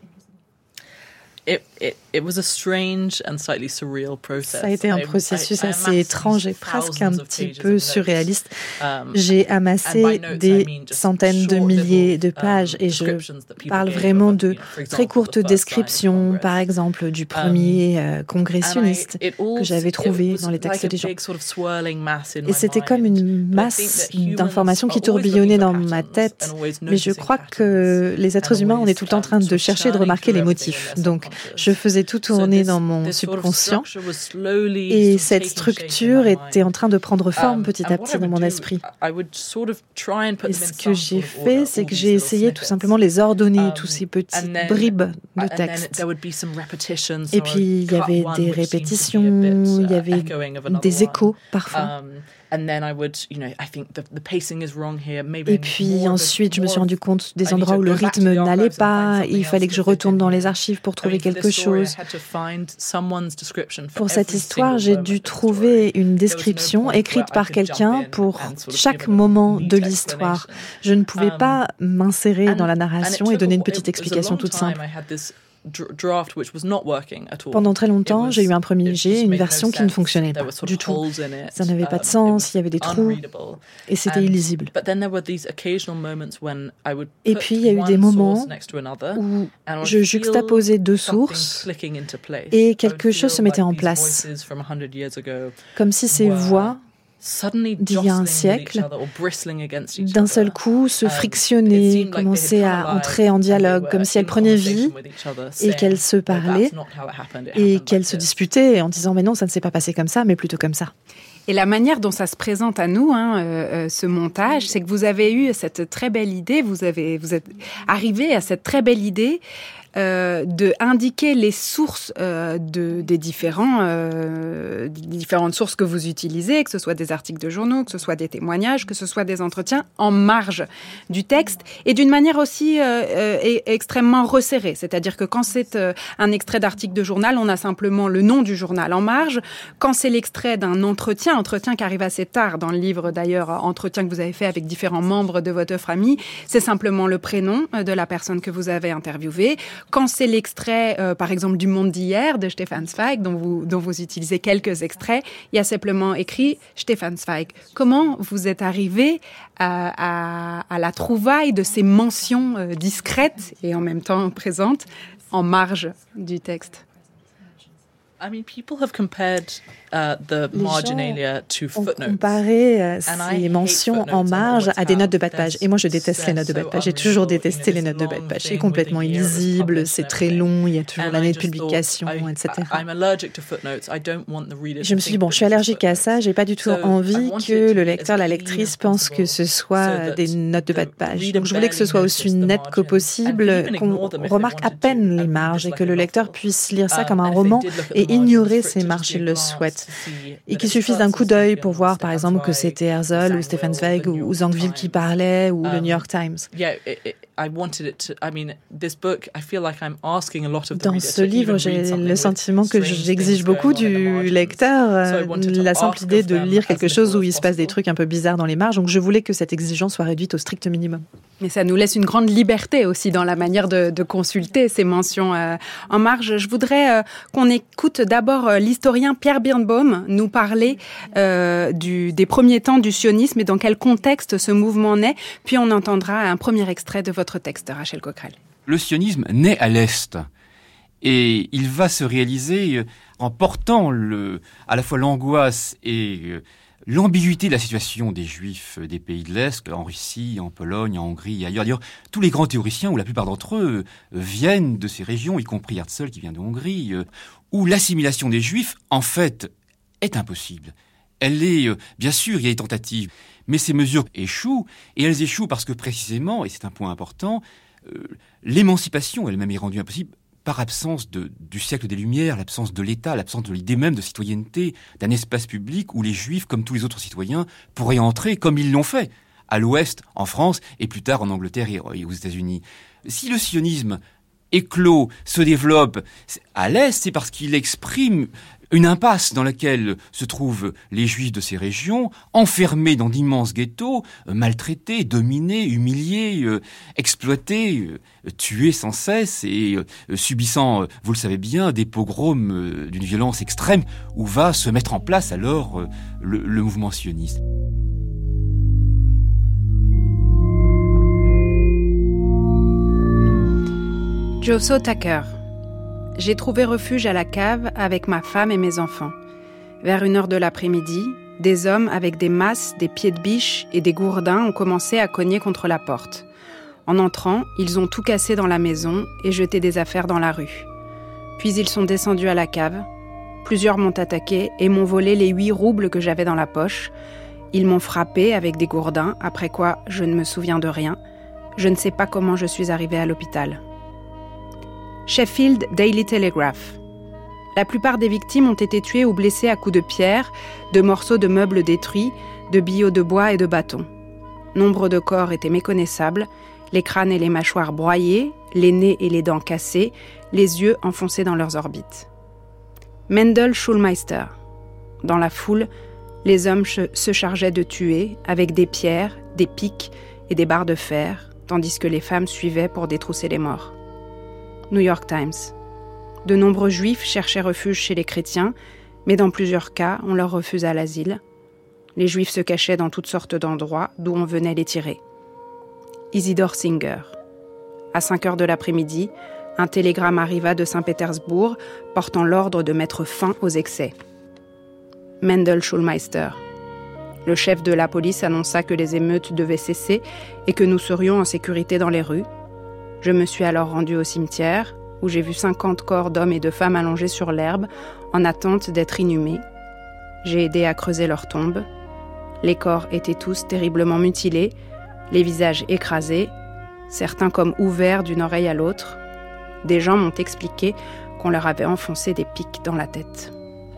It, it, it was a strange and slightly surreal process. Ça a été un processus assez étrange et presque un petit peu surréaliste. J'ai amassé des centaines de milliers de pages et je parle vraiment de très courtes descriptions, par exemple, du premier euh, congrès sioniste que j'avais trouvé dans les textes des gens. Et c'était comme une masse d'informations qui tourbillonnaient dans ma tête. Mais je crois que les êtres humains, on est tout le temps en train de chercher et de remarquer les motifs. Donc, je faisais tout tourner dans mon subconscient et cette structure était en train de prendre forme petit à petit dans mon esprit. Et ce que j'ai fait, c'est que j'ai essayé tout simplement de les ordonner, tous ces petits bribes de texte. Et puis, il y avait des répétitions, il y avait des échos parfois. Et puis ensuite, je me suis rendu compte des endroits où le rythme n'allait pas. Il fallait que je retourne dans les archives pour trouver quelque chose. Pour cette histoire, j'ai dû trouver une description écrite par quelqu'un pour chaque moment de l'histoire. Je ne pouvais pas m'insérer dans la narration et donner une petite explication toute simple. Pendant très longtemps, j'ai eu un premier jet, une version qui ne fonctionnait pas du tout. Ça n'avait pas de sens, il y avait des trous, et c'était illisible. Et puis, il y a eu des moments où je juxtaposais deux sources et quelque chose se mettait en place, comme si ces voix d'il y a un siècle, d'un seul coup, se frictionnaient, commençaient à entrer en dialogue, comme si elles prenaient vie et qu'elles se parlaient et qu'elles se disputaient en disant « mais non, ça ne s'est pas passé comme ça, mais plutôt comme ça ». Et la manière dont ça se présente à nous, hein, euh, ce montage, c'est que vous avez eu cette très belle idée, vous, avez, vous êtes arrivé à cette très belle idée Euh, de indiquer les sources euh, de, des différents, euh, différentes sources que vous utilisez, que ce soit des articles de journaux, que ce soit des témoignages, que ce soit des entretiens, en marge du texte, et d'une manière aussi euh, euh, extrêmement resserrée. C'est-à-dire que quand c'est euh, un extrait d'article de journal, on a simplement le nom du journal en marge. Quand c'est l'extrait d'un entretien, entretien qui arrive assez tard dans le livre d'ailleurs, entretien que vous avez fait avec différents membres de votre famille, c'est simplement le prénom de la personne que vous avez interviewée. Quand c'est l'extrait, euh, par exemple, du Monde d'hier, de Stefan Zweig, dont vous, dont vous utilisez quelques extraits, il y a simplement écrit Stefan Zweig. Comment vous êtes arrivé à, à, à la trouvaille de ces mentions euh, discrètes et en même temps présentes en marge du texte? I mean, people have compared uh, the marginalia to footnotes. On comparé euh, ces mentions en marge à des notes de bas de page. Et moi, je déteste les notes de bas de page. J'ai toujours détesté les notes de bas de page. C'est complètement illisible, c'est très long, il y a toujours l'année de publication, et cetera. Je me suis dit, bon, je suis allergique à ça, j'ai pas du tout envie que le lecteur, la lectrice pense que ce soit des notes de bas de page. Donc, je voulais que ce soit aussi net que possible, qu'on remarque à peine les marges et que le lecteur puisse lire ça comme un roman et ignorer ces marges s'il le souhaite. Et qu'il suffise d'un coup d'œil pour voir, par exemple, que c'était Herzl ou Stefan Zweig ou, ou Zangwill qui parlait ou le New York Times. Dans ce livre, j'ai le sentiment que j'exige beaucoup du lecteur, la simple idée de lire quelque chose où il se passe des trucs un peu bizarres dans les marges. Donc je voulais que cette exigence soit réduite au strict minimum. Mais ça nous laisse une grande liberté aussi dans la manière de, de consulter ces mentions euh, en marge. Je voudrais euh, qu'on écoute d'abord euh, l'historien Pierre Birnbaum nous parler euh, du, des premiers temps du sionisme et dans quel contexte ce mouvement naît. Puis on entendra un premier extrait de votre texte, Rachel Coquerel. Le sionisme naît à l'Est et il va se réaliser en portant le, à la fois l'angoisse et euh, l'ambiguïté de la situation des Juifs des pays de l'Est, en Russie, en Pologne, en Hongrie et ailleurs. D'ailleurs, tous les grands théoriciens, ou la plupart d'entre eux, viennent de ces régions, y compris Herzl qui vient de Hongrie, où l'assimilation des Juifs, en fait, est impossible. Elle est, bien sûr, il y a des tentatives, mais ces mesures échouent, et elles échouent parce que précisément, et c'est un point important, euh, l'émancipation elle-même est rendue impossible par absence de, du siècle des Lumières, l'absence de l'État, l'absence de l'idée même de citoyenneté, d'un espace public où les Juifs, comme tous les autres citoyens, pourraient entrer comme ils l'ont fait, à l'Ouest, en France, et plus tard en Angleterre et aux États-Unis. Si le sionisme éclot, se développe à l'Est, c'est parce qu'il exprime une impasse dans laquelle se trouvent les Juifs de ces régions, enfermés dans d'immenses ghettos, euh, maltraités, dominés, humiliés, euh, exploités, euh, tués sans cesse et euh, subissant, euh, vous le savez bien, des pogroms euh, d'une violence extrême où va se mettre en place alors euh, le, le mouvement sioniste. Joso Tucker. J'ai trouvé refuge à la cave avec ma femme et mes enfants. Vers une heure de l'après-midi, des hommes avec des masses, des pieds de biche et des gourdins ont commencé à cogner contre la porte. En entrant, ils ont tout cassé dans la maison et jeté des affaires dans la rue. Puis ils sont descendus à la cave. Plusieurs m'ont attaqué et m'ont volé les huit roubles que j'avais dans la poche. Ils m'ont frappé avec des gourdins, après quoi je ne me souviens de rien. Je ne sais pas comment je suis arrivée à l'hôpital. Sheffield Daily Telegraph. La plupart des victimes ont été tuées ou blessées à coups de pierre, de morceaux de meubles détruits, de billots de bois et de bâtons. Nombre de corps étaient méconnaissables, les crânes et les mâchoires broyés, les nez et les dents cassés, les yeux enfoncés dans leurs orbites. Mendel Schulmeister. Dans la foule, les hommes se chargeaient de tuer avec des pierres, des pics et des barres de fer, tandis que les femmes suivaient pour détrousser les morts. New York Times. De nombreux juifs cherchaient refuge chez les chrétiens, mais dans plusieurs cas, on leur refusa l'asile. Les juifs se cachaient dans toutes sortes d'endroits d'où on venait les tirer. Isidore Singer. À cinq heures de l'après-midi, un télégramme arriva de Saint-Pétersbourg portant l'ordre de mettre fin aux excès. Mendel Schulmeister. Le chef de la police annonça que les émeutes devaient cesser et que nous serions en sécurité dans les rues. Je me suis alors rendue au cimetière, où j'ai vu cinquante corps d'hommes et de femmes allongés sur l'herbe, en attente d'être inhumés. J'ai aidé à creuser leurs tombes. Les corps étaient tous terriblement mutilés, les visages écrasés, certains comme ouverts d'une oreille à l'autre. Des gens m'ont expliqué qu'on leur avait enfoncé des pics dans la tête.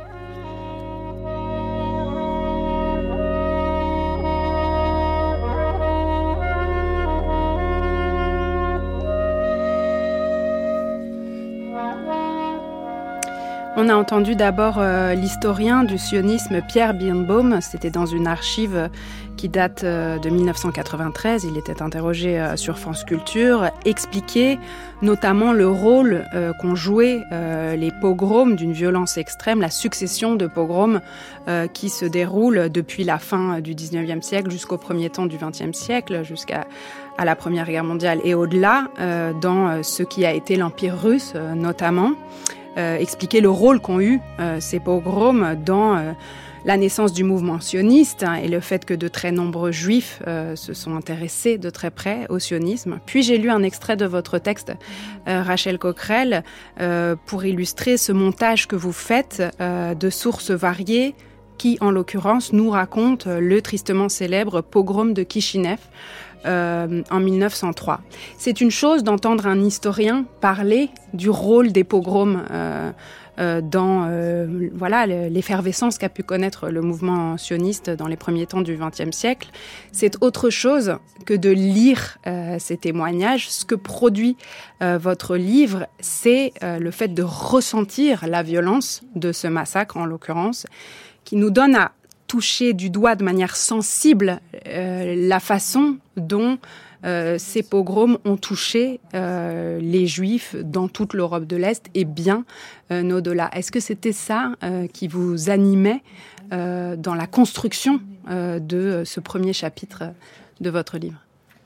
On a entendu d'abord euh, l'historien du sionisme Pierre Birnbaum, c'était dans une archive qui date euh, de dix-neuf cent quatre-vingt-treize, il était interrogé euh, sur France Culture, expliquer notamment le rôle euh, qu'ont joué euh, les pogroms d'une violence extrême, la succession de pogroms euh, qui se déroulent depuis la fin du dix-neuvième siècle jusqu'au premier temps du vingtième siècle, jusqu'à à la Première Guerre mondiale et au-delà, euh, dans ce qui a été l'Empire russe euh, notamment. Euh, expliquer le rôle qu'ont eu euh, ces pogroms dans euh, la naissance du mouvement sioniste hein, et le fait que de très nombreux juifs euh, se sont intéressés de très près au sionisme. Puis j'ai lu un extrait de votre texte, euh, Rachel Coquerel, euh, pour illustrer ce montage que vous faites euh, de sources variées qui, en l'occurrence, nous raconte le tristement célèbre pogrom de Kishinev, Euh, en mille neuf cent trois. C'est une chose d'entendre un historien parler du rôle des pogroms euh, euh, dans euh, voilà, l'effervescence qu'a pu connaître le mouvement sioniste dans les premiers temps du vingtième siècle. C'est autre chose que de lire euh, ces témoignages. Ce que produit euh, votre livre, c'est euh, le fait de ressentir la violence de ce massacre, en l'occurrence, qui nous donne à toucher du doigt de manière sensible euh, la façon dont euh, ces pogroms ont touché euh, les Juifs dans toute l'Europe de l'Est et bien euh, au-delà. Est-ce que c'était ça euh, qui vous animait euh, dans la construction euh, de ce premier chapitre de votre livre?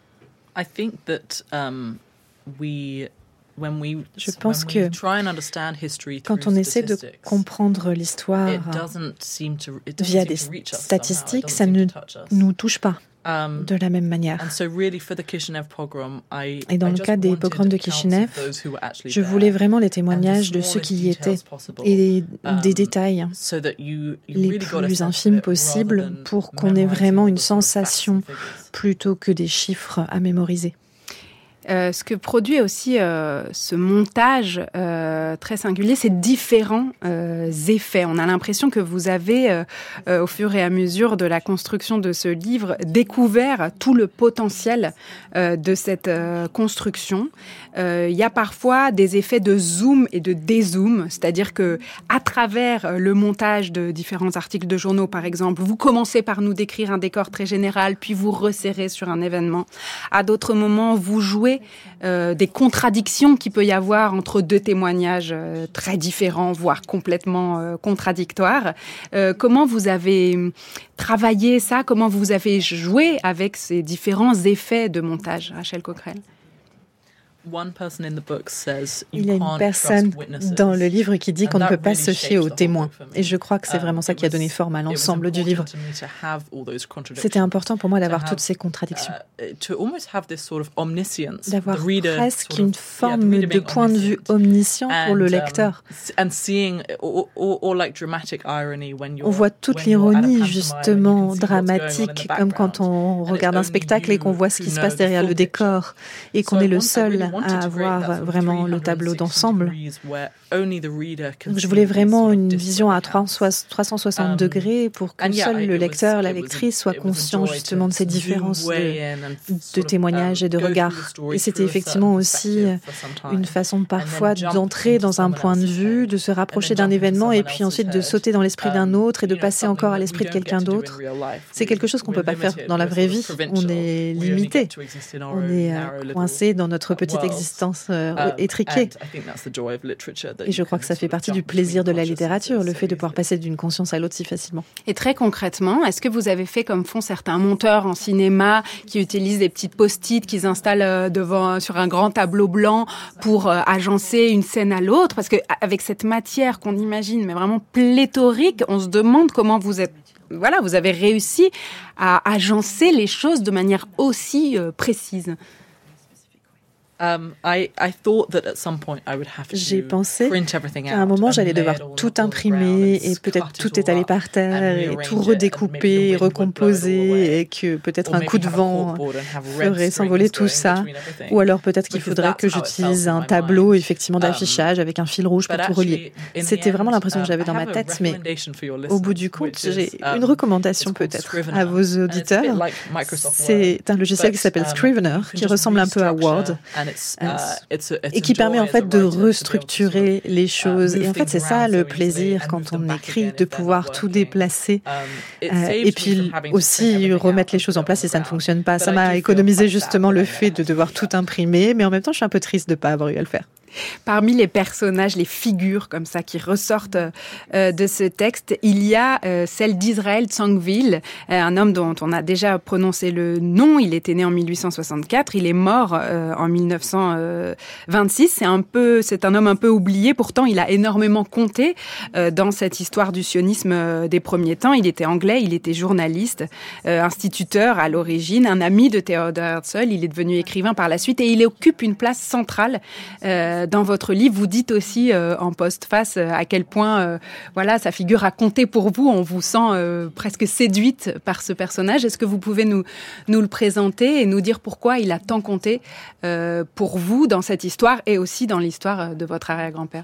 I think that um, we Je pense que quand on essaie de comprendre l'histoire via des statistiques, ça ne nous touche pas de la même manière. Et dans le cas des pogroms de Kishinev, je voulais vraiment les témoignages de ceux qui y étaient et des détails les plus infimes possibles pour qu'on ait vraiment une sensation plutôt que des chiffres à mémoriser. Euh, ce que produit aussi euh, ce montage euh, très singulier, c'est différents euh, effets. On a l'impression que vous avez, euh, euh, au fur et à mesure de la construction de ce livre, découvert tout le potentiel euh, de cette euh, construction. Euh, il y a parfois des effets de zoom et de dézoom, c'est-à-dire que à travers le montage de différents articles de journaux, par exemple, vous commencez par nous décrire un décor très général, puis vous resserrez sur un événement. À d'autres moments, vous jouez Euh, des contradictions qu'il peut y avoir entre deux témoignages euh, très différents, voire complètement euh, contradictoires. Euh, comment vous avez travaillé ça? Comment vous avez joué avec ces différents effets de montage, Rachel Coquerel? Il y a une personne dans le livre qui dit qu'on ne peut pas se fier aux témoins. Et je crois que c'est vraiment ça qui a donné forme à l'ensemble du livre. C'était important pour moi d'avoir toutes ces contradictions. D'avoir presque une forme de point de vue omniscient pour le lecteur. On voit toute l'ironie, justement, dramatique, comme quand on regarde un spectacle et qu'on voit ce qui se passe derrière le décor et qu'on est le seul à avoir vraiment le tableau d'ensemble. Je voulais vraiment une vision à trois cent soixante degrés pour que seul le lecteur, la lectrice soit conscient justement de ces différences de, de témoignages et de regards. Et c'était effectivement aussi une façon parfois d'entrer dans un point de vue, de se rapprocher d'un événement et puis ensuite de sauter dans l'esprit d'un autre et de passer encore à l'esprit de quelqu'un d'autre. C'est quelque chose qu'on ne peut pas faire dans la vraie vie. On est limité. On est coincé dans notre petit existence euh, étriquée. Et je crois que ça fait partie du plaisir de la littérature, le fait de pouvoir passer d'une conscience à l'autre si facilement. Et très concrètement, est-ce que vous avez fait comme font certains monteurs en cinéma qui utilisent des petites post-it qu'ils installent devant, sur un grand tableau blanc pour euh, agencer une scène à l'autre? Parce qu'avec cette matière qu'on imagine, mais vraiment pléthorique, on se demande comment vous êtes, voilà, vous avez réussi à agencer les choses de manière aussi euh, précise. J'ai pensé qu'à un moment, j'allais devoir tout imprimer et peut-être tout étaler par terre et tout redécouper, recomposer et que peut-être un coup de vent ferait s'envoler tout ça. Ou alors peut-être qu'il faudrait que j'utilise un tableau effectivement d'affichage avec un fil rouge pour tout relier. C'était vraiment l'impression que j'avais dans ma tête, mais au bout du compte, j'ai une recommandation peut-être à vos auditeurs. C'est un logiciel qui s'appelle Scrivener, qui ressemble un peu à Word. Et qui permet en fait de restructurer les choses. Et en fait, c'est ça le plaisir quand on écrit, de pouvoir tout déplacer euh, et puis aussi remettre les choses en place si ça ne fonctionne pas. Ça m'a économisé justement le fait de devoir tout imprimer, mais en même temps, je suis un peu triste de ne pas avoir eu à le faire. Parmi les personnages, les figures comme ça qui ressortent euh, de ce texte, il y a euh, celle d'Israël Tsangvil, euh, un homme dont on a déjà prononcé le nom. Il était né en mille huit cent soixante-quatre, il est mort euh, en mille neuf cent vingt-six. C'est un peu, c'est un homme un peu oublié. Pourtant, il a énormément compté euh, dans cette histoire du sionisme euh, des premiers temps. Il était anglais, il était journaliste, euh, instituteur à l'origine, un ami de Theodor Herzl. Il est devenu écrivain par la suite et il occupe une place centrale. Euh, Dans votre livre, vous dites aussi euh, en postface euh, à quel point euh, voilà, sa figure a compté pour vous. On vous sent euh, presque séduite par ce personnage. Est-ce que vous pouvez nous, nous le présenter et nous dire pourquoi il a tant compté euh, pour vous dans cette histoire et aussi dans l'histoire de votre arrière-grand-père?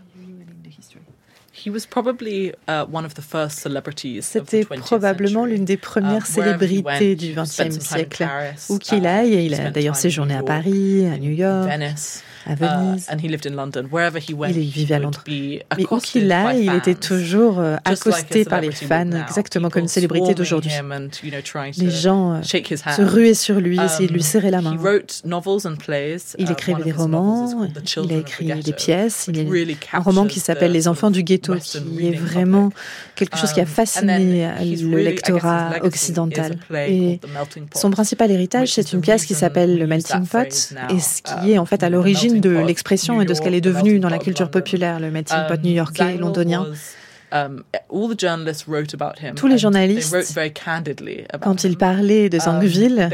C'était probablement l'une des premières célébrités du vingtième siècle. Où qu'il aille, il a d'ailleurs séjourné à Paris, à New York, à Venise. Il vivait à Londres. Mais où qu'il aille, il était toujours euh, accosté par les fans, exactement comme une célébrité d'aujourd'hui. Les gens euh, se ruaient sur lui, essayaient de lui serrer la main. Il écrivait des romans, il a écrit des pièces. Il y a un roman qui s'appelle Les enfants du ghetto, qui est vraiment quelque chose qui a fasciné le lectorat occidental. Et son principal héritage, c'est une pièce qui s'appelle Le Melting Pot, et ce qui est en fait à l'origine de l'expression et de ce qu'elle est devenue dans la culture populaire, le melting pot new-yorkais, londonien. Tous les journalistes, quand ils parlaient de Tsangvil,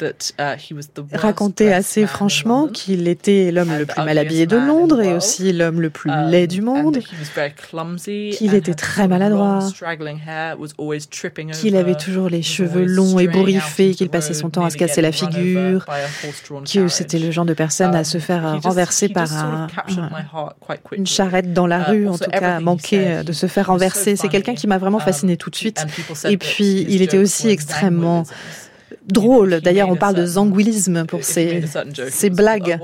racontaient assez franchement qu'il était l'homme le plus mal habillé de Londres et aussi l'homme le plus laid du monde, qu'il était très maladroit, qu'il avait toujours les cheveux longs et bourriffés, qu'il passait son temps à se casser la figure, que c'était le genre de personne à se faire renverser par un, un, une charrette dans la rue, en tout cas manquer de se faire renverser. C'est quelqu'un qui m'a vraiment fascinée tout de suite. Et puis, il était aussi extrêmement drôle. D'ailleurs, on parle de zangwilisme pour ces, ces blagues.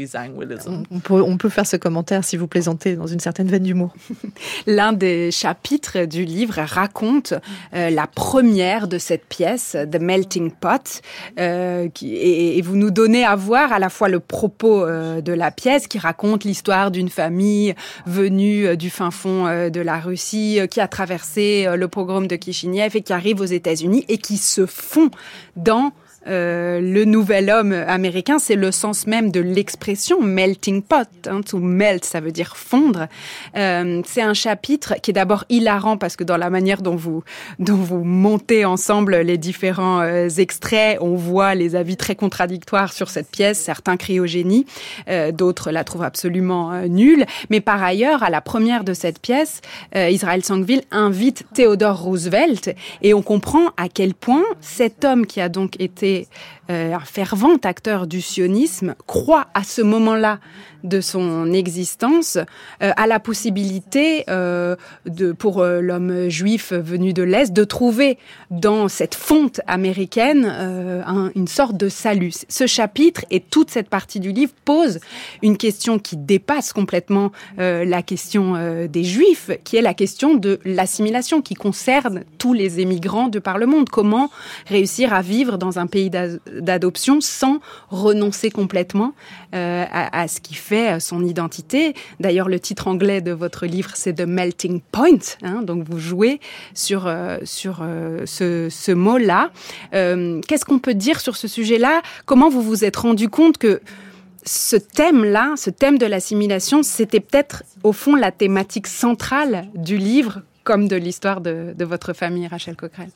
On peut, on peut faire ce commentaire si vous plaisantez dans une certaine veine d'humour. L'un des chapitres du livre raconte euh, la première de cette pièce, The Melting Pot, euh, qui, et, et vous nous donnez à voir à la fois le propos euh, de la pièce qui raconte l'histoire d'une famille venue euh, du fin fond euh, de la Russie, euh, qui a traversé euh, le pogrom de Kishinev et qui arrive aux États-Unis et qui se fond dans euh, le nouvel homme américain. C'est le sens même de l'expression melting pot. Hein, to melt, ça veut dire fondre. Euh, c'est un chapitre qui est d'abord hilarant parce que dans la manière dont vous dont vous montez ensemble les différents euh, extraits, on voit les avis très contradictoires sur cette pièce. Certains crient au génie, euh, d'autres la trouvent absolument euh, nulle. Mais par ailleurs, à la première de cette pièce, euh, Israël Tsangvil invite Theodore Roosevelt et on comprend à quel point cet homme qui a donc été Euh, un fervent acteur du sionisme, croit à ce moment-là de son existence euh, à la possibilité euh, de, pour euh, l'homme juif venu de l'Est de trouver dans cette fonte américaine euh, un, une sorte de salut. Ce chapitre et toute cette partie du livre pose une question qui dépasse complètement euh, la question euh, des Juifs, qui est la question de l'assimilation, qui concerne tous les émigrants de par le monde. Comment réussir à vivre dans un pays pays d'adoption sans renoncer complètement euh, à, à ce qui fait son identité. D'ailleurs, le titre anglais de votre livre, c'est The Melting Point. Hein, donc, vous jouez sur, euh, sur euh, ce, ce mot-là. Euh, qu'est-ce qu'on peut dire sur ce sujet-là ? Comment vous vous êtes rendu compte que ce thème-là, ce thème de l'assimilation, c'était peut-être, au fond, la thématique centrale du livre, comme de l'histoire de, de votre famille, Rachel Cockrell?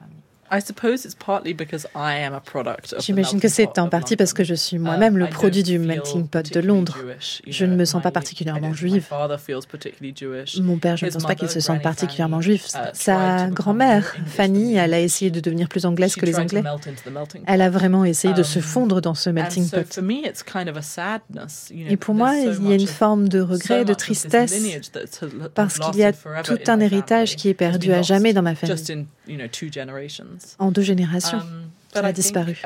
J'imagine que c'est en partie parce que je suis moi-même le produit du melting pot de Londres. Je ne me sens pas particulièrement juive. Mon père, je ne pense pas qu'il se sente particulièrement juif. Sa grand-mère, Fanny, elle a essayé de devenir plus anglaise que les Anglais. Elle a vraiment essayé de se fondre dans ce melting pot. Et pour moi, il y a une forme de regret, de tristesse, parce qu'il y a tout un héritage qui est perdu à jamais dans ma famille. En deux générations, qui a disparu.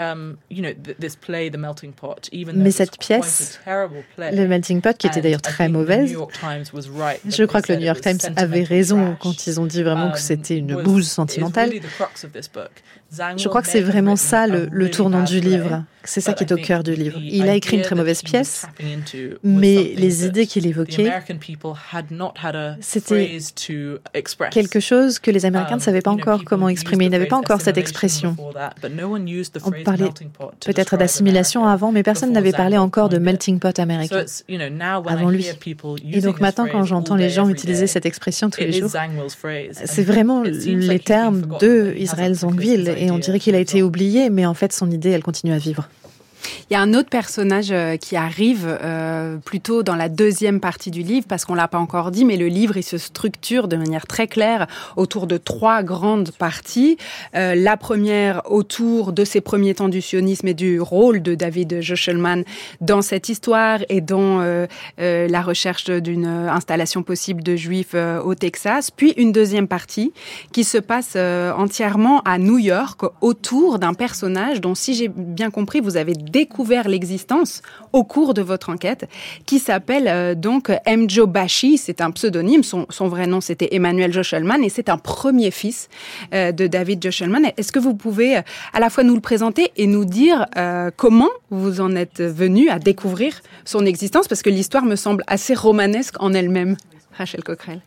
Mais cette pièce, le Melting Pot, qui était d'ailleurs très mauvaise, je crois que le New York Times avait raison quand ils ont dit vraiment que c'était une bouse sentimentale. Je crois que c'est vraiment ça le, le tournant du livre. C'est ça qui est au cœur du livre. Il a écrit une très mauvaise pièce, mais les idées qu'il évoquait, c'était quelque chose que les Américains ne savaient pas encore comment exprimer. Ils n'avaient pas encore cette expression. On parlait peut-être d'assimilation avant, mais personne n'avait parlé encore de melting pot américain avant lui. Et donc maintenant, quand j'entends les gens utiliser cette expression tous les jours, c'est vraiment les termes de Israël Zangwill. Et on dirait qu'il a été oublié, mais en fait, son idée, elle continue à vivre. Il y a un autre personnage qui arrive euh, plutôt dans la deuxième partie du livre, parce qu'on l'a pas encore dit, mais le livre, il se structure de manière très claire autour de trois grandes parties. Euh, la première, autour de ses premiers temps du sionisme et du rôle de David Joshelman dans cette histoire et dans euh, euh, la recherche d'une installation possible de Juifs euh, au Texas. Puis une deuxième partie qui se passe euh, entièrement à New York, autour d'un personnage dont, si j'ai bien compris, vous avez découvert l'existence au cours de votre enquête, qui s'appelle euh, donc Mjo Bashi. C'est un pseudonyme. Son, son vrai nom, c'était Emmanuel Joshelman, et c'est un premier fils euh, de David Joshelman. Est-ce que vous pouvez euh, à la fois nous le présenter et nous dire euh, comment vous en êtes venu à découvrir son existence, parce que l'histoire me semble assez romanesque en elle-même, Rachel Cockrell.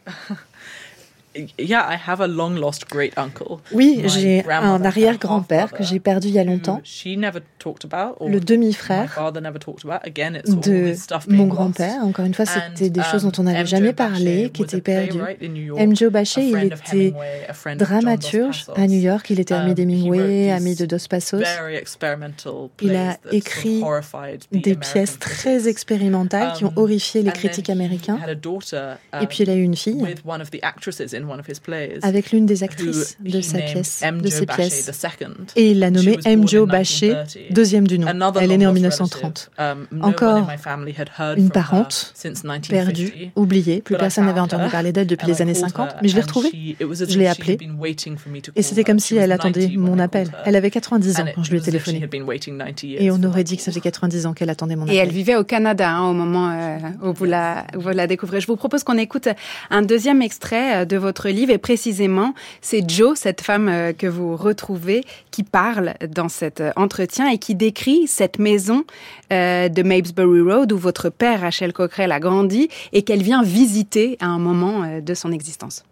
Oui, j'ai un arrière-grand-père que j'ai perdu il y a longtemps, le demi-frère de mon grand-père. Encore une fois, c'était des choses dont on n'avait jamais parlé, qui étaient perdues. Mjo Bashi, il était dramaturge à New York. Il était ami d'Hemingway, ami de Dos Passos. Il a écrit des pièces très expérimentales qui ont horrifié les critiques américains. Et puis il a eu une fille avec l'une des actrices de sa pièce, de ses pièces. Et il l'a nommée Mjo Bashi, deuxième du nom. Elle est née en dix-neuf cent trente. Encore une parente perdue, oubliée. Plus personne n'avait entendu parler d'elle depuis les années cinquante. Mais je l'ai retrouvée, je l'ai appelée. Et c'était comme si elle attendait mon appel. Elle avait quatre-vingt-dix ans quand je lui ai téléphoné. Et on aurait dit que ça faisait quatre-vingt-dix ans qu'elle attendait mon appel. Et elle vivait au Canada hein, au moment euh, où, vous la, où vous la découvrez. Je vous propose qu'on écoute un deuxième extrait de votre livre, et précisément, c'est Jo, cette femme que vous retrouvez, qui parle dans cet entretien et qui décrit cette maison euh, de Mabesbury Road où votre père, Rachel Cockrell, a grandi et qu'elle vient visiter à un moment euh, de son existence.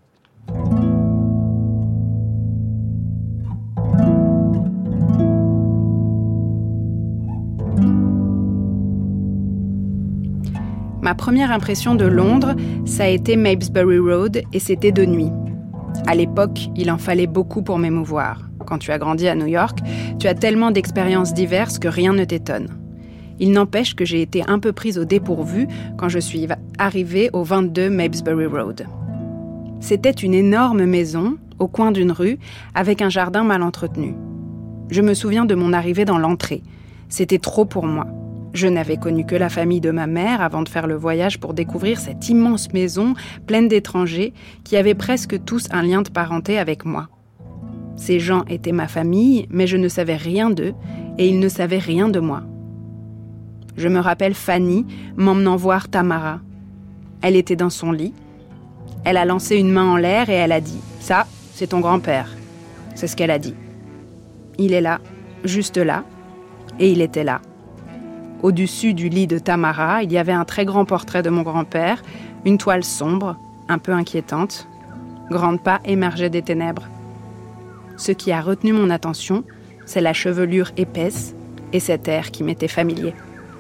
Ma première impression de Londres, ça a été Mabesbury Road, et c'était de nuit. À l'époque, il en fallait beaucoup pour m'émouvoir. Quand tu as grandi à New York, tu as tellement d'expériences diverses que rien ne t'étonne. Il n'empêche que j'ai été un peu prise au dépourvu quand je suis arrivée au vingt-deux Mabesbury Road. C'était une énorme maison, au coin d'une rue, avec un jardin mal entretenu. Je me souviens de mon arrivée dans l'entrée. C'était trop pour moi. Je n'avais connu que la famille de ma mère avant de faire le voyage pour découvrir cette immense maison pleine d'étrangers qui avaient presque tous un lien de parenté avec moi. Ces gens étaient ma famille, mais je ne savais rien d'eux et ils ne savaient rien de moi. Je me rappelle Fanny m'emmenant voir Tamara. Elle était dans son lit. Elle a lancé une main en l'air et elle a dit « Ça, c'est ton grand-père ». C'est ce qu'elle a dit. Il est là, juste là, et il était là. Au-dessus du lit de Tamara, il y avait un très grand portrait de mon grand-père, une toile sombre, un peu inquiétante. Grand'pa émergeait des ténèbres. Ce qui a retenu mon attention, c'est la chevelure épaisse et cet air qui m'était familier.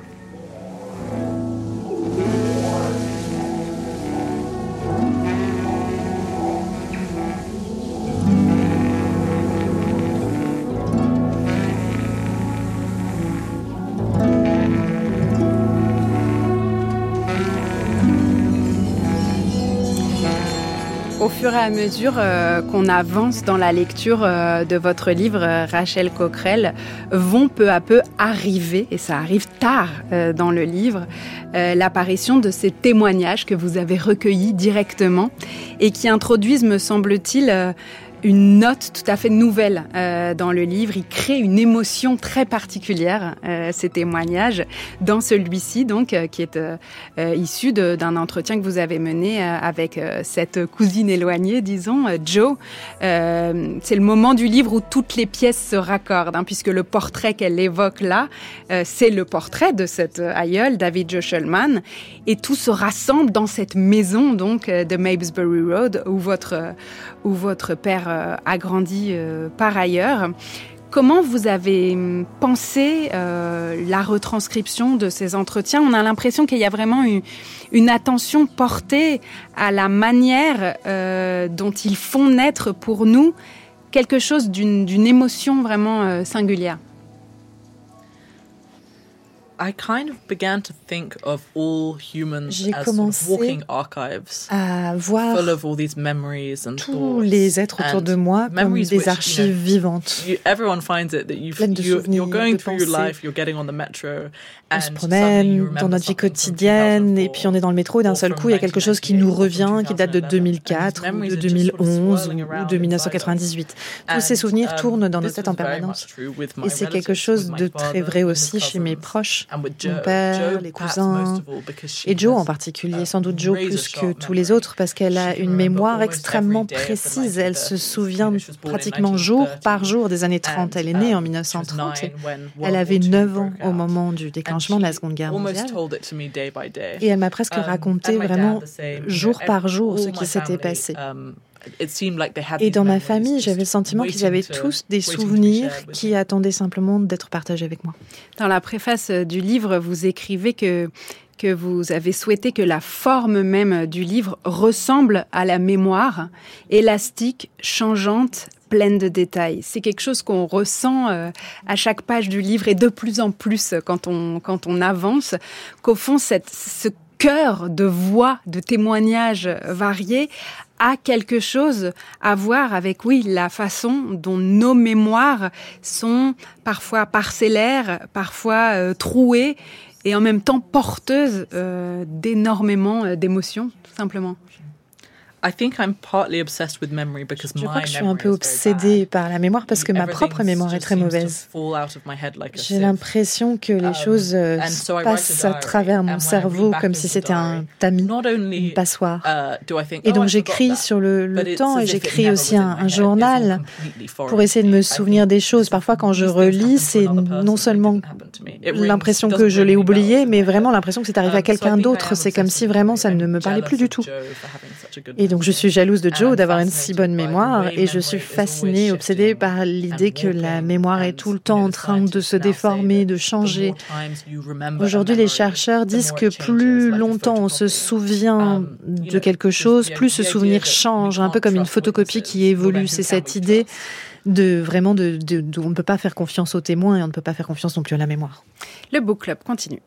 Au fur et à mesure euh, qu'on avance dans la lecture euh, de votre livre, euh, Rachel Coquerel, vont peu à peu arriver, et ça arrive tard euh, dans le livre, euh, l'apparition de ces témoignages que vous avez recueillis directement et qui introduisent, me semble-t-il, euh, une note tout à fait nouvelle euh, dans le livre. Il crée une émotion très particulière, euh, ces témoignages, dans celui-ci, donc, euh, qui est euh, euh, issu de, d'un entretien que vous avez mené euh, avec euh, cette cousine éloignée, disons, euh, Jo. Euh, c'est le moment du livre où toutes les pièces se raccordent, hein, puisque le portrait qu'elle évoque là, euh, c'est le portrait de cet aïeul, David Joe Shulman, et tout se rassemble dans cette maison, donc, euh, de Mabesbury Road, où votre, euh, où votre père euh, a grandi euh, par ailleurs. Comment vous avez pensé euh, la retranscription de ces entretiens ? On a l'impression qu'il y a vraiment une, une attention portée à la manière euh, dont ils font naître pour nous quelque chose d'une, d'une émotion vraiment euh, singulière. I kind of began to think of all humans J'ai as sort of walking archives, à voir full of all these memories and tous thoughts les êtres autour de moi comme which, des archives you know, vivantes. You, everyone finds it that you've, Pleines de you, souvenirs, you're going de through your pensées. life, you're getting on the metro, On and se suddenly you promène remember dans notre vie something from quotidienne et two thousand four, puis on est dans le métro et d'un seul coup il y a quelque chose qui nous revient, qui date de deux mille quatre ou de deux mille onze ou de dix-neuf cent quatre-vingt-dix-huit. Tous ces souvenirs tournent dans nos têtes en permanence. Et c'est quelque chose de très vrai aussi chez mes proches, mon père, les cousins, et Jo en particulier, sans doute Jo plus que tous les autres parce qu'elle a une mémoire extrêmement précise. Elle se souvient pratiquement jour par jour des années trente. Elle est née en dix-neuf cent trente et elle avait neuf ans au moment du déclenchement de la Seconde Guerre mondiale. Et elle m'a presque raconté vraiment jour par jour ce qui s'était passé. Et dans ma famille, j'avais le sentiment qu'ils avaient tous des souvenirs qui attendaient simplement d'être partagés avec moi. Dans la préface du livre, vous écrivez que, que vous avez souhaité que la forme même du livre ressemble à la mémoire, élastique, changeante, pleine de détails. C'est quelque chose qu'on ressent euh, à chaque page du livre et de plus en plus quand on, quand on avance, qu'au fond, cette, ce cœur de voix, de témoignages variés a quelque chose à voir avec, oui, la façon dont nos mémoires sont parfois parcellaires, parfois euh, trouées et en même temps porteuses euh, d'énormément euh, d'émotions, tout simplement. I think I'm partly obsessed with memory because Je my crois que je suis un peu obsédée par la mémoire parce que ma propre mémoire est très mauvaise. J'ai l'impression que les choses euh, passent à travers mon cerveau comme si c'était un tamis, une passoire. Et donc j'écris sur le, le temps et j'écris aussi un, un journal pour essayer de me souvenir des choses. Parfois quand je relis, c'est non seulement l'impression que je l'ai oublié, mais vraiment l'impression que c'est arrivé à quelqu'un d'autre. C'est comme si vraiment ça ne me parlait plus du tout. Et donc je suis jalouse de Jo d'avoir une si bonne mémoire et je suis fascinée, obsédée par l'idée que la mémoire est tout le temps en train de se déformer, de changer. Aujourd'hui, les chercheurs disent que plus longtemps on se souvient de quelque chose, plus ce souvenir change, un peu comme une photocopie qui évolue. C'est cette idée de vraiment de, de, de on ne peut pas faire confiance aux témoins et on ne peut pas faire confiance non plus à la mémoire. Le Book Club continue.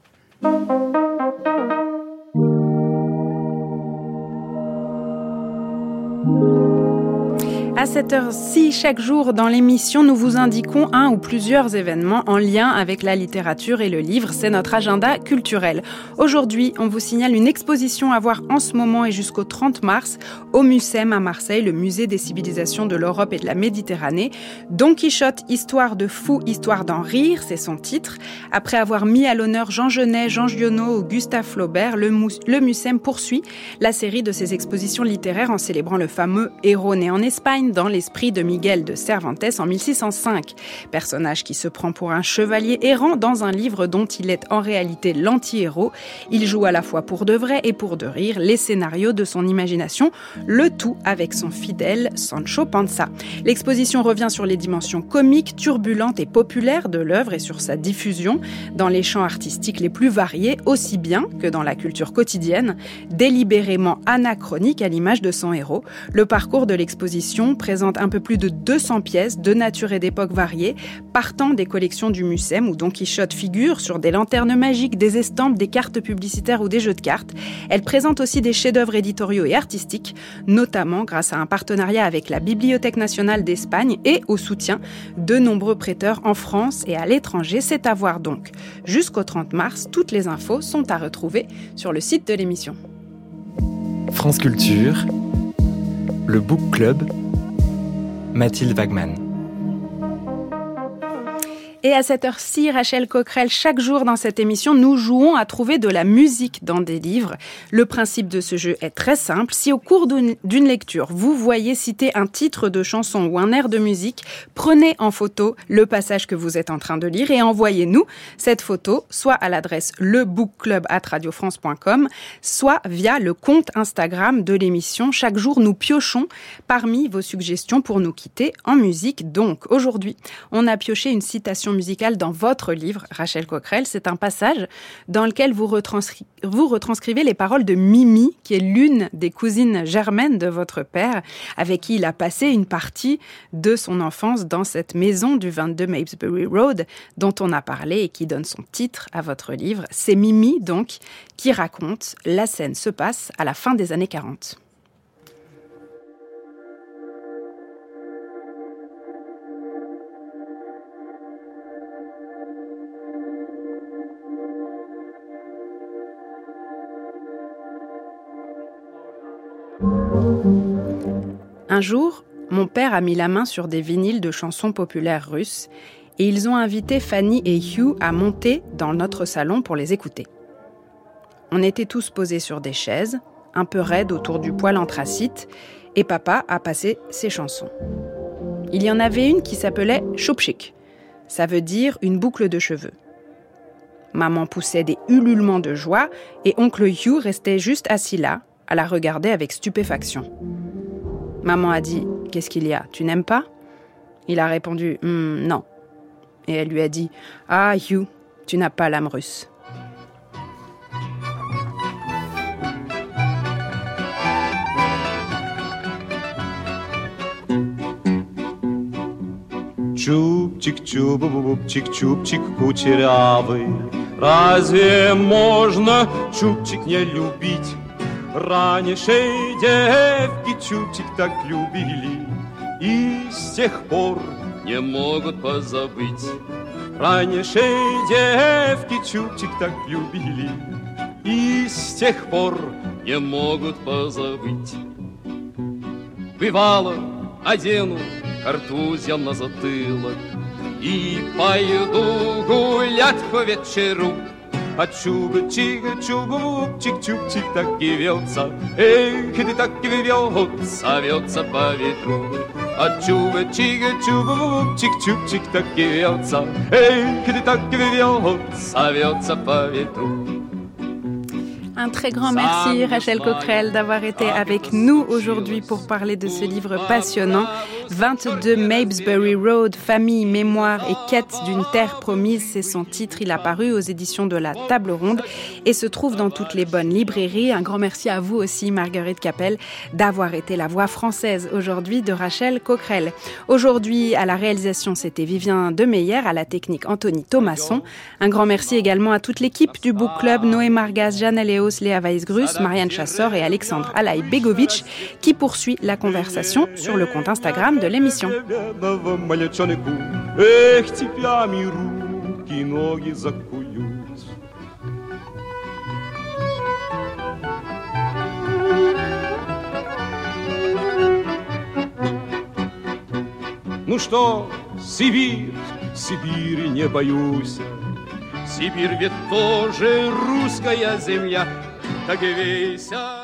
À cette heure-ci, chaque jour dans l'émission, nous vous indiquons un ou plusieurs événements en lien avec la littérature et le livre. C'est notre agenda culturel. Aujourd'hui, on vous signale une exposition à voir en ce moment et jusqu'au trente mars au Mucem à Marseille, le musée des civilisations de l'Europe et de la Méditerranée. Don Quichotte, histoire de fou, histoire d'en rire, c'est son titre. Après avoir mis à l'honneur Jean Genet, Jean Giono ou Gustave Flaubert, le, Mous- le Mucem poursuit la série de ses expositions littéraires en célébrant le fameux héros né en Espagne, dans l'esprit de Miguel de Cervantes en mille six cent cinq. Personnage qui se prend pour un chevalier errant dans un livre dont il est en réalité l'anti-héros. Il joue à la fois pour de vrai et pour de rire les scénarios de son imagination, le tout avec son fidèle Sancho Panza. L'exposition revient sur les dimensions comiques, turbulentes et populaires de l'œuvre et sur sa diffusion dans les champs artistiques les plus variés, aussi bien que dans la culture quotidienne, délibérément anachronique à l'image de son héros. Le parcours de l'exposition présente un peu plus de deux cents pièces de nature et d'époque variées, partant des collections du Mucem où Don Quichotte figure sur des lanternes magiques, des estampes, des cartes publicitaires ou des jeux de cartes. Elle présente aussi des chefs-d'œuvre éditoriaux et artistiques, notamment grâce à un partenariat avec la Bibliothèque nationale d'Espagne et au soutien de nombreux prêteurs en France et à l'étranger. C'est à voir donc jusqu'au trente mars. Toutes les infos sont à retrouver sur le site de l'émission. France Culture, le Book Club, Mathilde Wagman. Et à cette heure-ci, Rachel Coquerel, chaque jour dans cette émission, nous jouons à trouver de la musique dans des livres. Le principe de ce jeu est très simple. Si au cours d'une lecture, vous voyez citer un titre de chanson ou un air de musique, prenez en photo le passage que vous êtes en train de lire et envoyez-nous cette photo, soit à l'adresse lebookclub arobase radio france point com, soit via le compte Instagram de l'émission. Chaque jour, nous piochons parmi vos suggestions pour nous quitter en musique. Donc, aujourd'hui, on a pioché une citation musicale dans votre livre, Rachel Coquerel. C'est un passage dans lequel vous, retranscri- vous retranscrivez les paroles de Mimi, qui est l'une des cousines germaines de votre père, avec qui il a passé une partie de son enfance dans cette maison du vingt-deux Mabesbury Road, dont on a parlé et qui donne son titre à votre livre. C'est Mimi, donc, qui raconte. La scène se passe à la fin des années quarante. Un jour, mon père a mis la main sur des vinyles de chansons populaires russes et ils ont invité Fanny et Hugh à monter dans notre salon pour les écouter. On était tous posés sur des chaises, un peu raides autour du poêle anthracite, et papa a passé ses chansons. Il y en avait une qui s'appelait Choupchik. Ça veut dire une boucle de cheveux. Maman poussait des ululements de joie et oncle Hugh restait juste assis là, à la regarder avec stupéfaction. Maman a dit « Qu'est-ce qu'il y a ? Tu n'aimes pas ?» Il a répondu hm, « Non ». Et elle lui a dit « Ah, Hugh, tu n'as pas l'âme russe. » Чубчик, чубубубчик, чубчик кучерявый. Разве можно чубчик не любить? Раньше девки чубчик так любили и с тех пор не могут позабыть. Раньше девки чубчик так любили и с тех пор не могут позабыть. Бывало, одену картузя на затылок и пойду гулять по вечеру. А чубчик, чубчик, чубчик так и вьется, эх, ты так и вьется, вьется по ветру. А чубчик, чубчик, чубчик так и вьется, эх, ты так и вьется, вьется по ветру. Un très grand merci, Rachel Coquerel, d'avoir été avec nous aujourd'hui pour parler de ce livre passionnant. vingt-deux Mabesbury Road, famille, mémoire et quête d'une terre promise, c'est son titre. Il a paru aux éditions de la Table Ronde et se trouve dans toutes les bonnes librairies. Un grand merci à vous aussi, Marguerite Capel, d'avoir été la voix française aujourd'hui de Rachel Coquerel. Aujourd'hui, à la réalisation, c'était Vivien Demeyer, à la technique Anthony Thomasson. Un grand merci également à toute l'équipe du Book Club, Noé Margas, Jeanne Léos, Léa Weisgrus, Marianne Chassor et Alexandre Alaï-Begovic qui poursuit la conversation sur le compte Instagram de l'émission. Ну что, Сибирь, Сибири не боюсь. Сибирь ведь тоже русская земля, так и вейся.